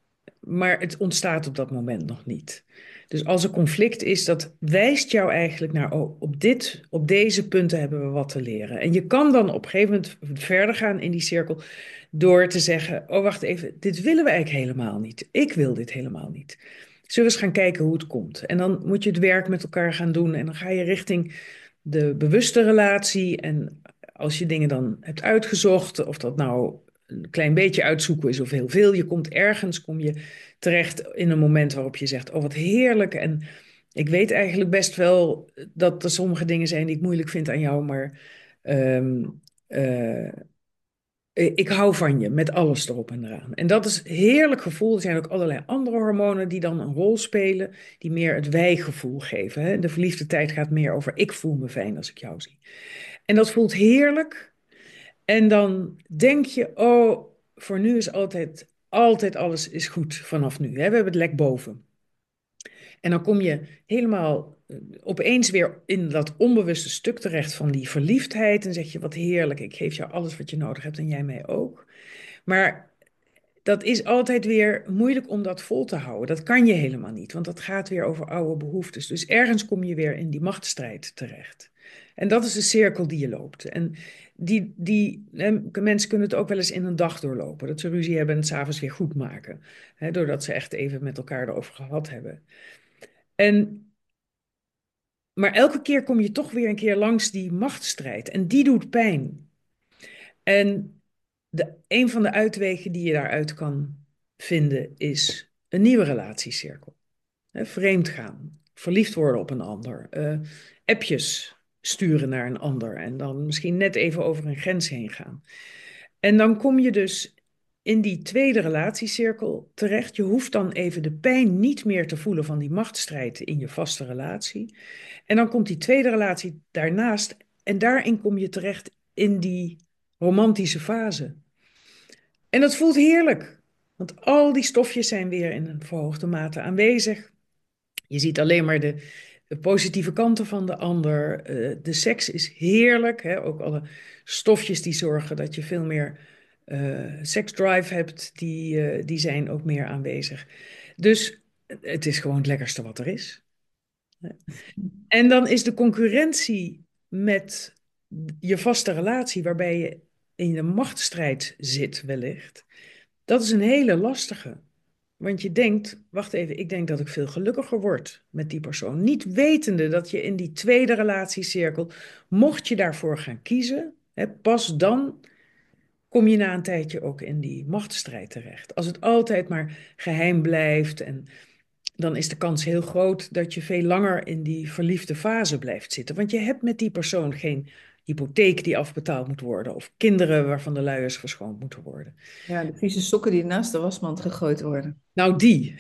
maar het ontstaat op dat moment nog niet. Dus als er conflict is, dat wijst jou eigenlijk naar, oh, op dit, op deze punten hebben we wat te leren. En je kan dan op een gegeven moment verder gaan in die cirkel door te zeggen, oh wacht even, dit willen we eigenlijk helemaal niet. Ik wil dit helemaal niet. Zullen we eens gaan kijken hoe het komt? En dan moet je het werk met elkaar gaan doen en dan ga je richting de bewuste relatie. En als je dingen dan hebt uitgezocht, of dat nou een klein beetje uitzoeken is of heel veel, je komt ergens, kom je terecht in een moment waarop je zegt, oh wat heerlijk. En ik weet eigenlijk best wel dat er sommige dingen zijn die ik moeilijk vind aan jou, maar um, uh, ik hou van je met alles erop en eraan. En dat is een heerlijk gevoel. Er zijn ook allerlei andere hormonen die dan een rol spelen, die meer het wij-gevoel geven. Hè? De verliefde tijd gaat meer over ik voel me fijn als ik jou zie. En dat voelt heerlijk. En dan denk je, oh, voor nu is altijd, altijd alles is goed vanaf nu. Hè? We hebben het lek boven. En dan kom je helemaal uh, opeens weer in dat onbewuste stuk terecht van die verliefdheid. En zeg je, wat heerlijk, ik geef jou alles wat je nodig hebt en jij mij ook. Maar dat is altijd weer moeilijk om dat vol te houden. Dat kan je helemaal niet, want dat gaat weer over oude behoeftes. Dus ergens kom je weer in die machtsstrijd terecht. En dat is de cirkel die je loopt. En die, die hè, mensen kunnen het ook wel eens in een dag doorlopen. Dat ze ruzie hebben en het 's avonds weer goed maken. Hè, doordat ze echt even met elkaar erover gehad hebben. En, maar elke keer kom je toch weer een keer langs die machtsstrijd. En die doet pijn. En de, een van de uitwegen die je daaruit kan vinden is een nieuwe relatiecirkel. Hè, vreemd gaan, verliefd worden op een ander, uh, appjes sturen naar een ander en dan misschien net even over een grens heen gaan. En dan kom je dus in die tweede relatiecirkel terecht. Je hoeft dan even de pijn niet meer te voelen van die machtsstrijd in je vaste relatie. En dan komt die tweede relatie daarnaast en daarin kom je terecht in die romantische fase. En dat voelt heerlijk, want al die stofjes zijn weer in een verhoogde mate aanwezig. Je ziet alleen maar de, de positieve kanten van de ander. Uh, de seks is heerlijk. Hè? Ook alle stofjes die zorgen dat je veel meer uh, seksdrive hebt, die, uh, die zijn ook meer aanwezig. Dus het is gewoon het lekkerste wat er is. En dan is de concurrentie met je vaste relatie, waarbij je in de machtsstrijd zit wellicht, dat is een hele lastige. Want je denkt, wacht even, ik denk dat ik veel gelukkiger word met die persoon. Niet wetende dat je in die tweede relatiecirkel, mocht je daarvoor gaan kiezen, hè, pas dan kom je na een tijdje ook in die machtsstrijd terecht. Als het altijd maar geheim blijft, en dan is de kans heel groot dat je veel langer in die verliefde fase blijft zitten. Want je hebt met die persoon geen hypotheek die afbetaald moet worden, of kinderen waarvan de luiers verschoond moeten worden. Ja, de vieze sokken die naast de wasmand gegooid worden. Nou, die.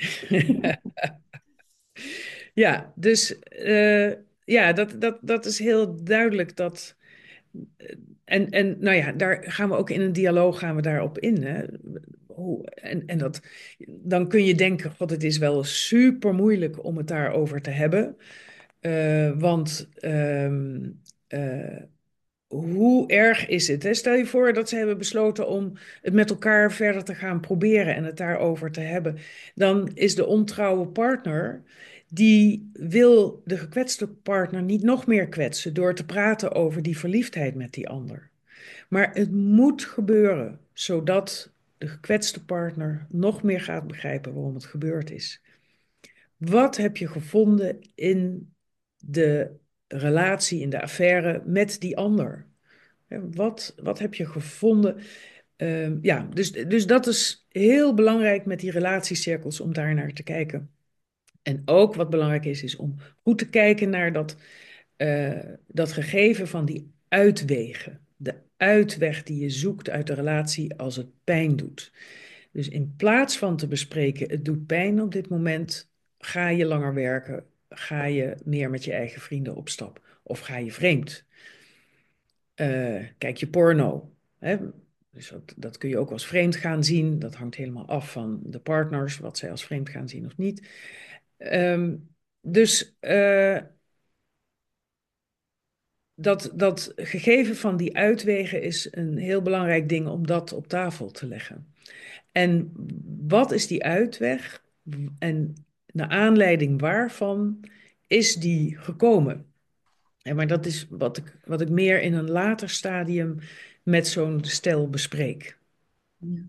Ja, dus uh, ja, dat, dat, dat is heel duidelijk dat. En, en nou ja, daar gaan we ook in een dialoog gaan we daarop in. Hè? Hoe, en, en dat, dan kun je denken, god, het is wel super moeilijk om het daarover te hebben. Uh, want um, uh, hoe erg is het? Hè? Stel je voor dat ze hebben besloten om het met elkaar verder te gaan proberen en het daarover te hebben. Dan is de ontrouwe partner, die wil de gekwetste partner niet nog meer kwetsen door te praten over die verliefdheid met die ander. Maar het moet gebeuren, zodat de gekwetste partner nog meer gaat begrijpen waarom het gebeurd is. Wat heb je gevonden in de relatie, in de affaire met die ander? Wat, wat heb je gevonden? Uh, ja, dus, dus dat is heel belangrijk met die relatiecirkels om daar naar te kijken. En ook wat belangrijk is, is om goed te kijken naar dat, uh, dat gegeven van die uitwegen. De uitweg die je zoekt uit de relatie als het pijn doet. Dus in plaats van te bespreken, het doet pijn op dit moment, ga je langer werken, ga je meer met je eigen vrienden op stap of ga je vreemd. Uh, kijk je porno. Hè? Dus dat, dat kun je ook als vreemd gaan zien. Dat hangt helemaal af van de partners, wat zij als vreemd gaan zien of niet. Um, dus uh, dat, dat gegeven van die uitwegen is een heel belangrijk ding om dat op tafel te leggen. En wat is die uitweg? En naar aanleiding waarvan is die gekomen? En maar dat is wat ik, wat ik meer in een later stadium met zo'n stel bespreek. Ja.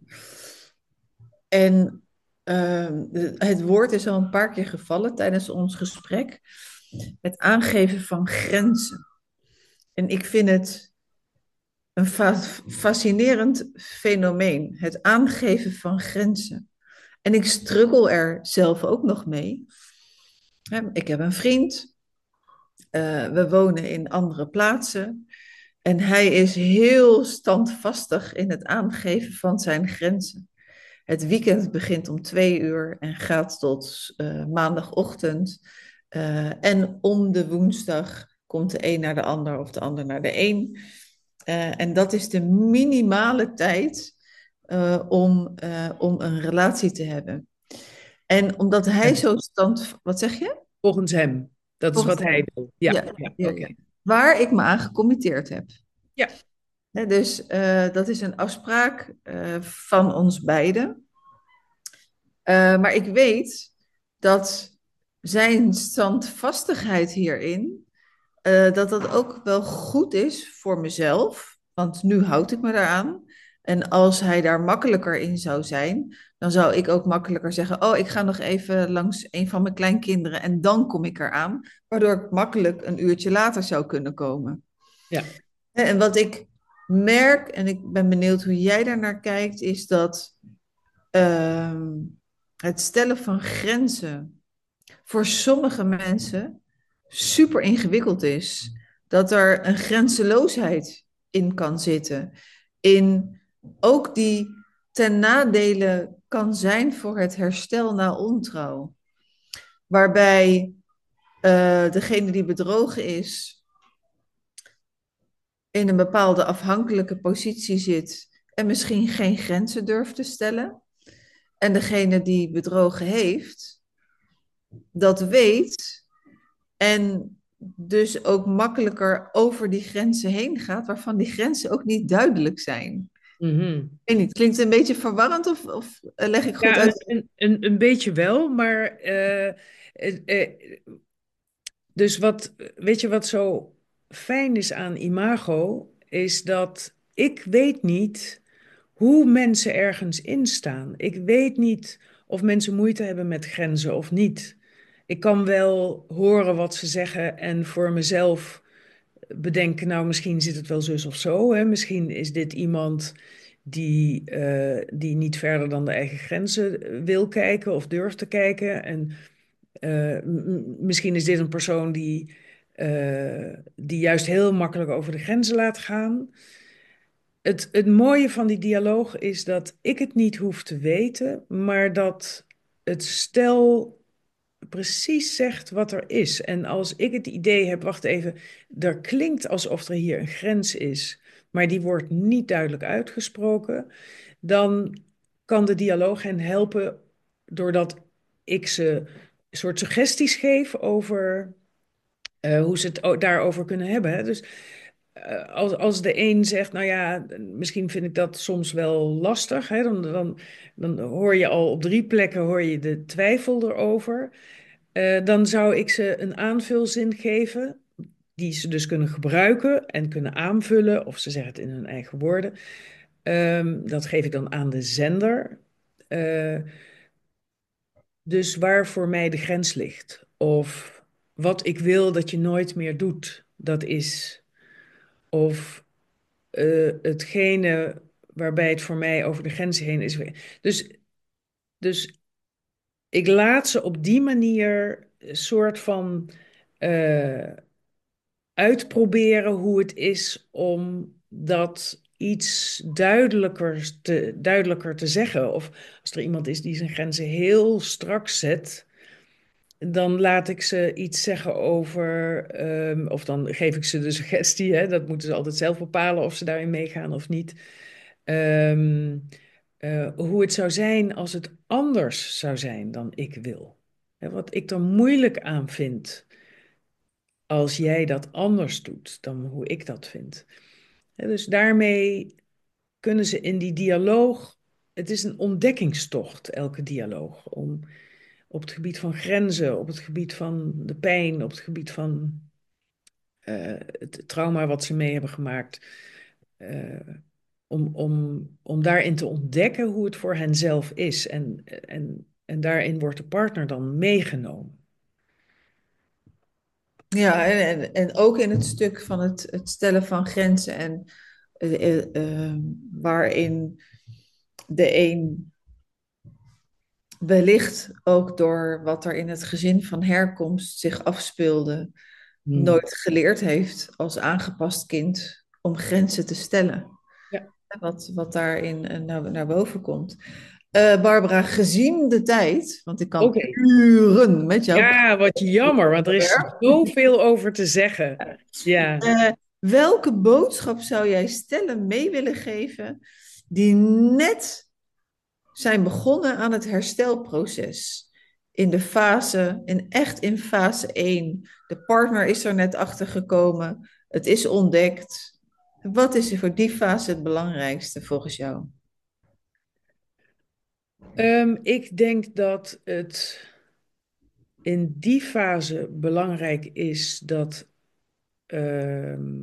En ehm, de- het woord is al een paar keer gevallen tijdens ons gesprek. Het aangeven van grenzen. En ik vind het een fa- fascinerend fenomeen. Het aangeven van grenzen. En ik struggle er zelf ook nog mee. Hè, ik heb een vriend. Eh, we wonen in andere plaatsen. En hij is heel standvastig in het aangeven van zijn grenzen. Het weekend begint om twee uur en gaat tot eh, maandagochtend. Eh, en om de woensdag komt de een naar de ander of de ander naar de een. Eh, en dat is de minimale tijd eh, om, eh, om een relatie te hebben. En omdat hij Hem. zo stand... Wat zeg je? Volgens hem. Dat is Volgens wat hij hem. wil. Ja, Ja, ja, ja, ja. oké. Waar ik me aan gecommitteerd heb. Ja. Hè, dus eh, dat is een afspraak eh, van ons beiden. Eh, maar ik weet dat zijn standvastigheid hierin, eh, dat dat ook wel goed is voor mezelf. Want nu houd ik me daaraan. En als hij daar makkelijker in zou zijn, dan zou ik ook makkelijker zeggen: Oh, ik ga nog even langs een van mijn kleinkinderen en dan kom ik eraan. Waardoor ik makkelijk een uurtje later zou kunnen komen. Ja. En wat ik merk, en ik ben benieuwd hoe jij daar naar kijkt, is dat ehm, het stellen van grenzen voor sommige mensen super ingewikkeld is. Dat er een grenzeloosheid in kan zitten. In ook die ten nadele kan zijn voor het herstel na ontrouw. Waarbij uh, degene die bedrogen is in een bepaalde afhankelijke positie zit en misschien geen grenzen durft te stellen. En degene die bedrogen heeft, dat weet en dus ook makkelijker over die grenzen heen gaat, waarvan die grenzen ook niet duidelijk zijn. Mhm. Ik weet niet, klinkt het een beetje verwarrend of, of leg ik goed Ja, een, uit? een, een, een beetje wel, maar eh, eh, eh, dus wat, weet je wat zo fijn is aan imago, is dat ik weet niet hoe mensen ergens instaan. Ik weet niet of mensen moeite hebben met grenzen of niet. Ik kan wel horen wat ze zeggen en voor mezelf bedenken, nou misschien zit het wel zus of zo. Hè? Misschien is dit iemand die, eh, die niet verder dan de eigen grenzen wil kijken of durft te kijken. En eh, m- misschien is dit een persoon die, eh, die juist heel makkelijk over de grenzen laat gaan. Het, het mooie van die dialoog is dat ik het niet hoef te weten, maar dat het stel precies zegt wat er is. En als ik het idee heb, wacht even, er klinkt alsof er hier een grens is, maar die wordt niet duidelijk uitgesproken, dan kan de dialoog hen helpen doordat ik ze een soort suggesties geef over eh, hoe ze het o- daarover kunnen hebben. Hè. Dus eh, als, als de een zegt, nou ja, misschien vind ik dat soms wel lastig, hè, dan, dan, dan hoor je al op drie plekken hoor je de twijfel erover. Eh, dan zou ik ze een aanvulzin geven, die ze dus kunnen gebruiken en kunnen aanvullen, of ze zeggen het in hun eigen woorden. Ehm, dat geef ik dan aan de zender. Eh, dus waar voor mij de grens ligt. Of wat ik wil dat je nooit meer doet, dat is. Of eh, hetgene waarbij het voor mij over de grens heen is. Dus, dus ik laat ze op die manier een soort van eh, uitproberen hoe het is om dat iets duidelijker te, duidelijker te zeggen. Of als er iemand is die zijn grenzen heel strak zet, dan laat ik ze iets zeggen over, ehm, of dan geef ik ze de suggestie, hè, dat moeten ze altijd zelf bepalen of ze daarin meegaan of niet. Ehm, eh, hoe het zou zijn als het anders zou zijn dan ik wil. Hè, wat ik er moeilijk aan vind. als jij dat anders doet dan hoe ik dat vind. Hè, dus daarmee kunnen ze in die dialoog, het is een ontdekkingstocht, elke dialoog, om op het gebied van grenzen, op het gebied van de pijn, op het gebied van eh, het trauma wat ze mee hebben gemaakt, eh, om, om, om daarin te ontdekken hoe het voor hen zelf is. En, en, en daarin wordt de partner dan meegenomen. Ja, en, en, en ook in het stuk van het, het stellen van grenzen en eh, eh, eh, waarin de een wellicht ook door wat er in het gezin van herkomst zich afspeelde, Hmm. nooit geleerd heeft als aangepast kind om grenzen te stellen. Ja. Wat, wat daarin eh, naar, naar boven komt. Eh, Barbara, gezien de tijd, want ik kan Oké. uren met jou Ja, wat jammer, want er is praten. zoveel over te zeggen. Ja. Eh, welke boodschap zou jij stellen mee willen geven die net zijn begonnen aan het herstelproces? In de fase, in echt in fase één. De partner is er net achter gekomen. Het is ontdekt. Wat is er voor die fase het belangrijkste volgens jou? Ehm, ik denk dat het in die fase belangrijk is dat. ehm,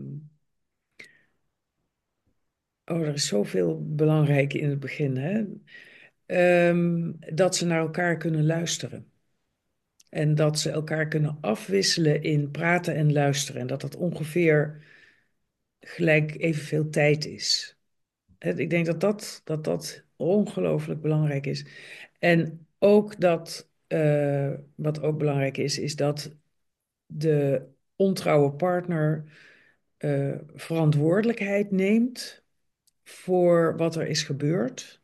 oh, er is zoveel belangrijk in het begin, hè? Ehm, dat ze naar elkaar kunnen luisteren. En dat ze elkaar kunnen afwisselen in praten en luisteren. En dat dat ongeveer gelijk evenveel tijd is. Hè, ik denk dat dat, dat, dat ongelooflijk belangrijk is. En ook dat, eh, wat ook belangrijk is, is dat de ontrouwe partner eh, verantwoordelijkheid neemt voor wat er is gebeurd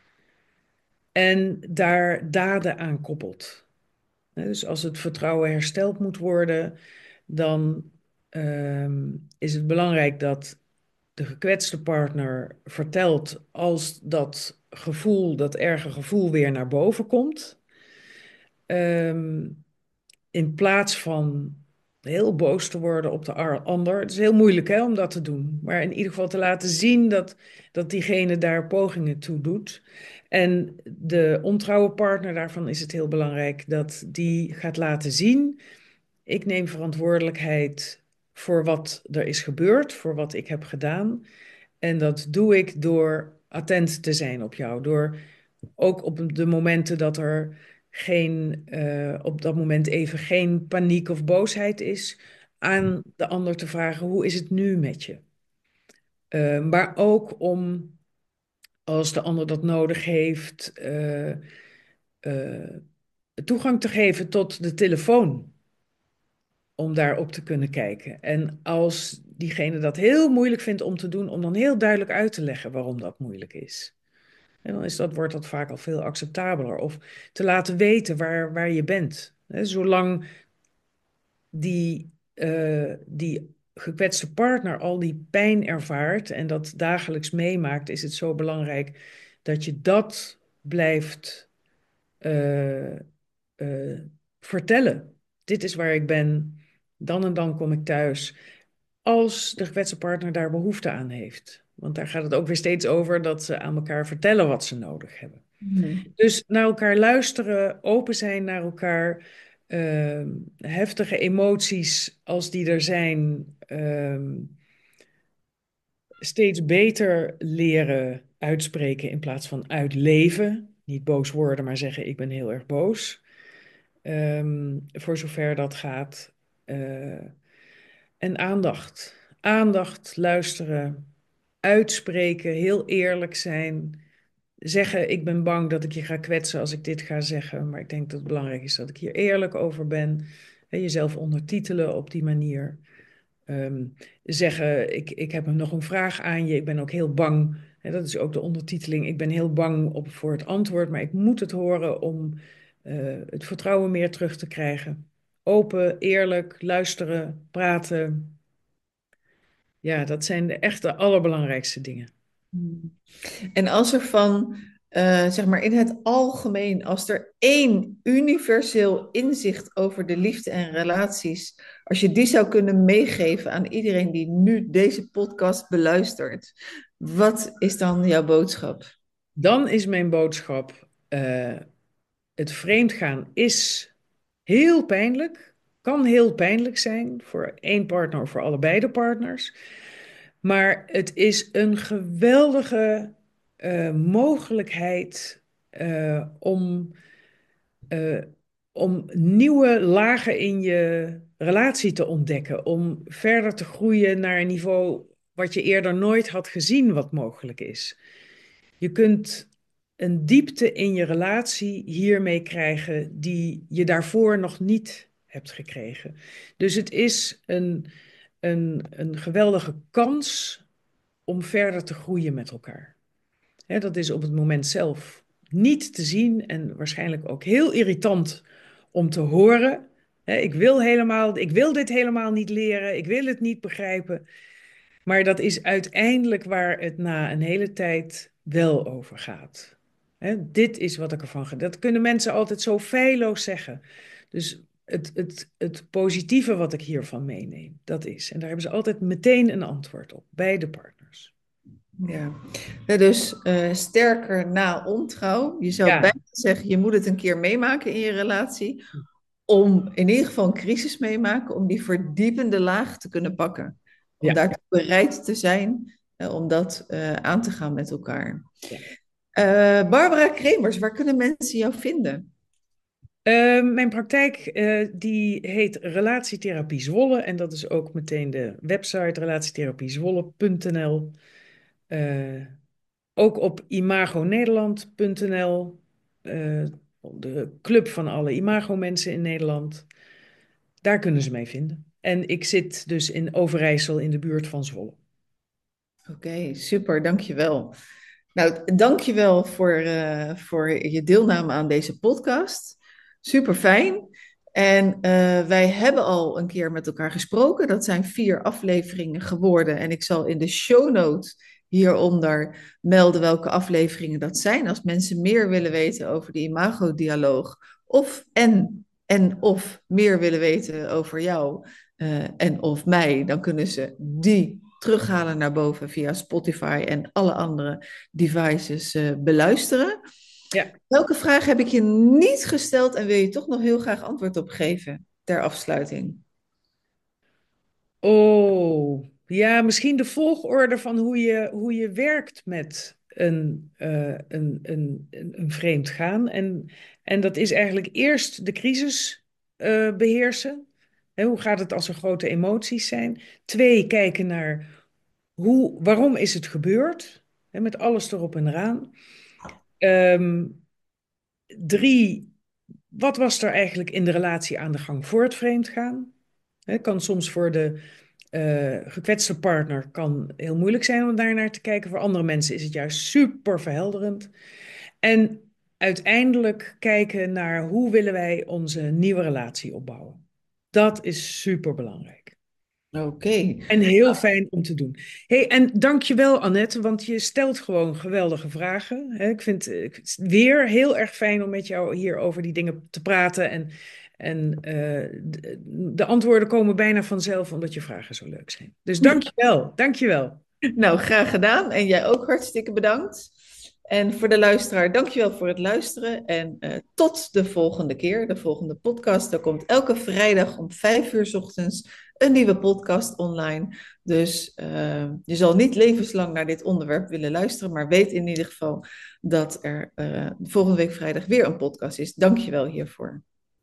en daar daden aan koppelt. Hè, Dus als het vertrouwen hersteld moet worden, dan ehm, is het belangrijk dat de gekwetste partner vertelt als dat gevoel, dat erge gevoel weer naar boven komt. Ehm, in plaats van heel boos te worden op de ar- ander. Het is heel moeilijk hè, om dat te doen. Maar in ieder geval te laten zien dat, dat diegene daar pogingen toe doet. En de ontrouwe partner, daarvan is het heel belangrijk dat die gaat laten zien. Ik neem verantwoordelijkheid voor wat er is gebeurd, voor wat ik heb gedaan. En dat doe ik door attent te zijn op jou. Door ook op de momenten dat er geen, eh, op dat moment even geen paniek of boosheid is, aan de ander te vragen: hoe is het nu met je? Eh, maar ook om, als de ander dat nodig heeft, eh, eh, toegang te geven tot de telefoon. Om daarop te kunnen kijken. En als diegene dat heel moeilijk vindt om te doen, om dan heel duidelijk uit te leggen waarom dat moeilijk is. En dan is dat, wordt dat vaak al veel acceptabeler. Of te laten weten waar, waar je bent. Hè, zolang die, eh, die gekwetste partner al die pijn ervaart en dat dagelijks meemaakt, is het zo belangrijk dat je dat blijft eh, eh, vertellen. Dit is waar ik ben, dan en dan kom ik thuis. Als de gekwetste partner daar behoefte aan heeft. Want daar gaat het ook weer steeds over dat ze aan elkaar vertellen wat ze nodig hebben. Mhm. Dus naar elkaar luisteren, open zijn naar elkaar, ehm, heftige emoties als die er zijn, ehm, steeds beter leren uitspreken in plaats van uitleven. Niet boos worden, maar zeggen ik ben heel erg boos. Ehm, voor zover dat gaat. Eh, en aandacht. Aandacht, luisteren, uitspreken, heel eerlijk zijn. Zeggen, ik ben bang dat ik je ga kwetsen als ik dit ga zeggen, maar ik denk dat het belangrijk is dat ik hier eerlijk over ben. En jezelf ondertitelen op die manier. Ehm, zeggen, ik, ik heb nog een vraag aan je, ik ben ook heel bang. Hè, dat is ook de ondertiteling. Ik ben heel bang op, voor het antwoord, maar ik moet het horen om eh, het vertrouwen meer terug te krijgen. Open, eerlijk, luisteren, praten. Ja, dat zijn de echte allerbelangrijkste dingen. En als er van uh, zeg maar in het algemeen, als er één universeel inzicht over de liefde en relaties, als je die zou kunnen meegeven aan iedereen die nu deze podcast beluistert, wat is dan jouw boodschap? Dan is mijn boodschap, uh, het vreemdgaan is heel pijnlijk, kan heel pijnlijk zijn voor één partner of voor allebei de partners. Maar het is een geweldige uh, mogelijkheid uh, om, uh, om nieuwe lagen in je relatie te ontdekken. Om verder te groeien naar een niveau wat je eerder nooit had gezien wat mogelijk is. Je kunt een diepte in je relatie hiermee krijgen die je daarvoor nog niet hebt gekregen. Dus het is een, een, een geweldige kans om verder te groeien met elkaar. Hè, dat is op het moment zelf niet te zien en waarschijnlijk ook heel irritant om te horen. Hè, ik wil helemaal, ik wil dit helemaal niet leren, ik wil het niet begrijpen. Maar dat is uiteindelijk waar het na een hele tijd wel over gaat. Hè, dit is wat ik ervan ga. Dat kunnen mensen altijd zo feilloos zeggen. Dus het, het, het positieve wat ik hiervan meeneem, dat is. En daar hebben ze altijd meteen een antwoord op, beide partners. Ja, ja dus uh, sterker na ontrouw. Je zou Ja. bijna zeggen, je moet het een keer meemaken in je relatie. Om in ieder geval een crisis meemaken, om die verdiepende laag te kunnen pakken. Om Ja. daartoe bereid te zijn, uh, om dat uh, aan te gaan met elkaar. Ja. Uh, Barbara Kremers, waar kunnen mensen jou vinden? Uh, mijn praktijk uh, die heet Relatietherapie Zwolle. En dat is ook meteen de website relatietherapie zwolle punt n l. Uh, ook op imagonederland punt n l. Uh, de club van alle imago-mensen in Nederland. Daar kunnen ze mij vinden. En ik zit dus in Overijssel in de buurt van Zwolle. Oké, okay, super, dankjewel. Nou, dankjewel voor, uh, voor je deelname aan deze podcast. Super fijn. En uh, wij hebben al een keer met elkaar gesproken. Dat zijn vier afleveringen geworden. En ik zal in de show notes hieronder melden welke afleveringen dat zijn. Als mensen meer willen weten over de imago-dialoog. Of en, en of meer willen weten over jou uh, en of mij. Dan kunnen ze die terughalen naar boven via Spotify en alle andere devices uh, beluisteren. Ja. Welke vraag heb ik je niet gesteld en wil je toch nog heel graag antwoord op geven ter afsluiting? Oh, ja, misschien de volgorde van hoe je, hoe je werkt met een, uh, een, een, een vreemd gaan. En, en dat is eigenlijk eerst de crisis uh, beheersen. Hè, hoe gaat het als er grote emoties zijn? Twee, kijken naar hoe, waarom is het gebeurd? Hè, met alles erop en eraan. Um, drie, wat was er eigenlijk in de relatie aan de gang voor het vreemdgaan? Het kan soms voor de uh, gekwetste partner kan heel moeilijk zijn om daar naar te kijken. Voor andere mensen is het juist super verhelderend. En uiteindelijk kijken naar hoe willen wij onze nieuwe relatie opbouwen. Dat is super belangrijk. Oké. Okay. En heel fijn om te doen. Hey, en dankjewel Annette, want je stelt gewoon geweldige vragen. He, ik vind het weer heel erg fijn om met jou hier over die dingen te praten. En, en uh, de, de antwoorden komen bijna vanzelf omdat je vragen zo leuk zijn. Dus dankjewel, dankjewel. Nou, graag gedaan. En jij ook hartstikke bedankt. En voor de luisteraar, dankjewel voor het luisteren. En uh, tot de volgende keer, de volgende podcast. Er komt elke vrijdag om vijf uur 's ochtends een nieuwe podcast online. Dus uh, je zal niet levenslang naar dit onderwerp willen luisteren. Maar weet in ieder geval dat er uh, volgende week vrijdag weer een podcast is. Dankjewel hiervoor.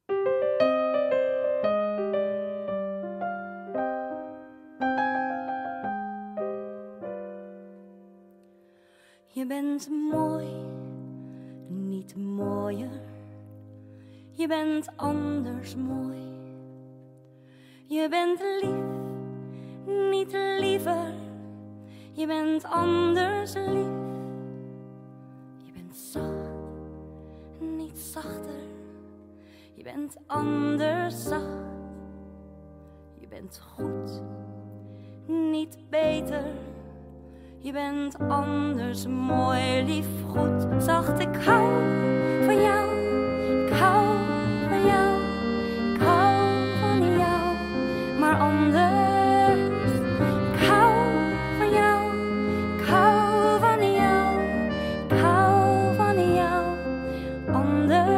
Je bent mooi, niet mooier. Je bent anders mooi. Je bent lief, niet liever. Je bent anders lief. Je bent zacht, niet zachter. Je bent anders zacht. Je bent goed, niet beter. Je bent anders mooi, lief, goed, zacht. Ik hou van jou, ik hou van jou, ik hou van jou, maar anders. Ik hou van jou, ik hou van jou, ik hou van jou, anders.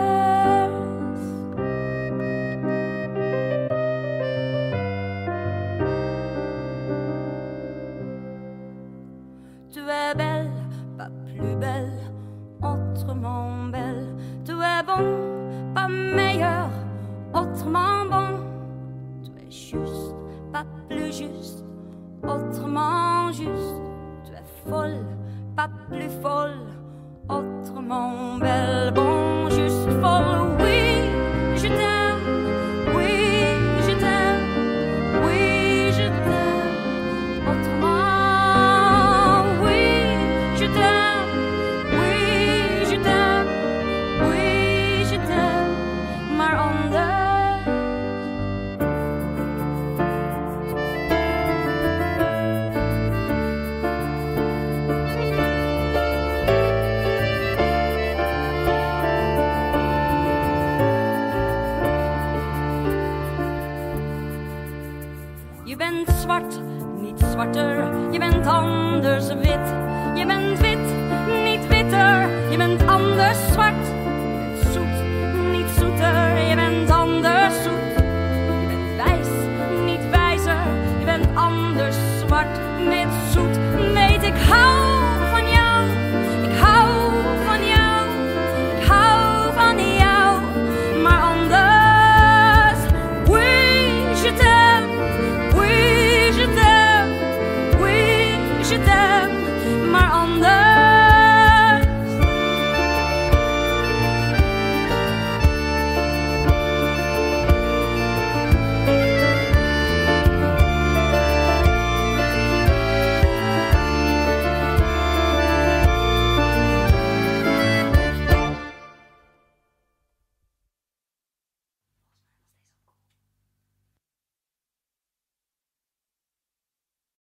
Tu es belle, pas plus belle, autrement belle. Tu es bon, pas meilleur, autrement bon. Tu es juste, pas plus juste, autrement juste. Tu es folle, pas plus folle, autrement belle. Bon, juste folle, oui, je t'aime, oui, je t'aime, oui, je t'aime, autrement. Je t'aime, oui, je t'aime, oui, je t'aime, maar anders. Je bent zwart, niet zwarter, je bent anders wit. Je bent wit, niet witter, je bent anders zwart.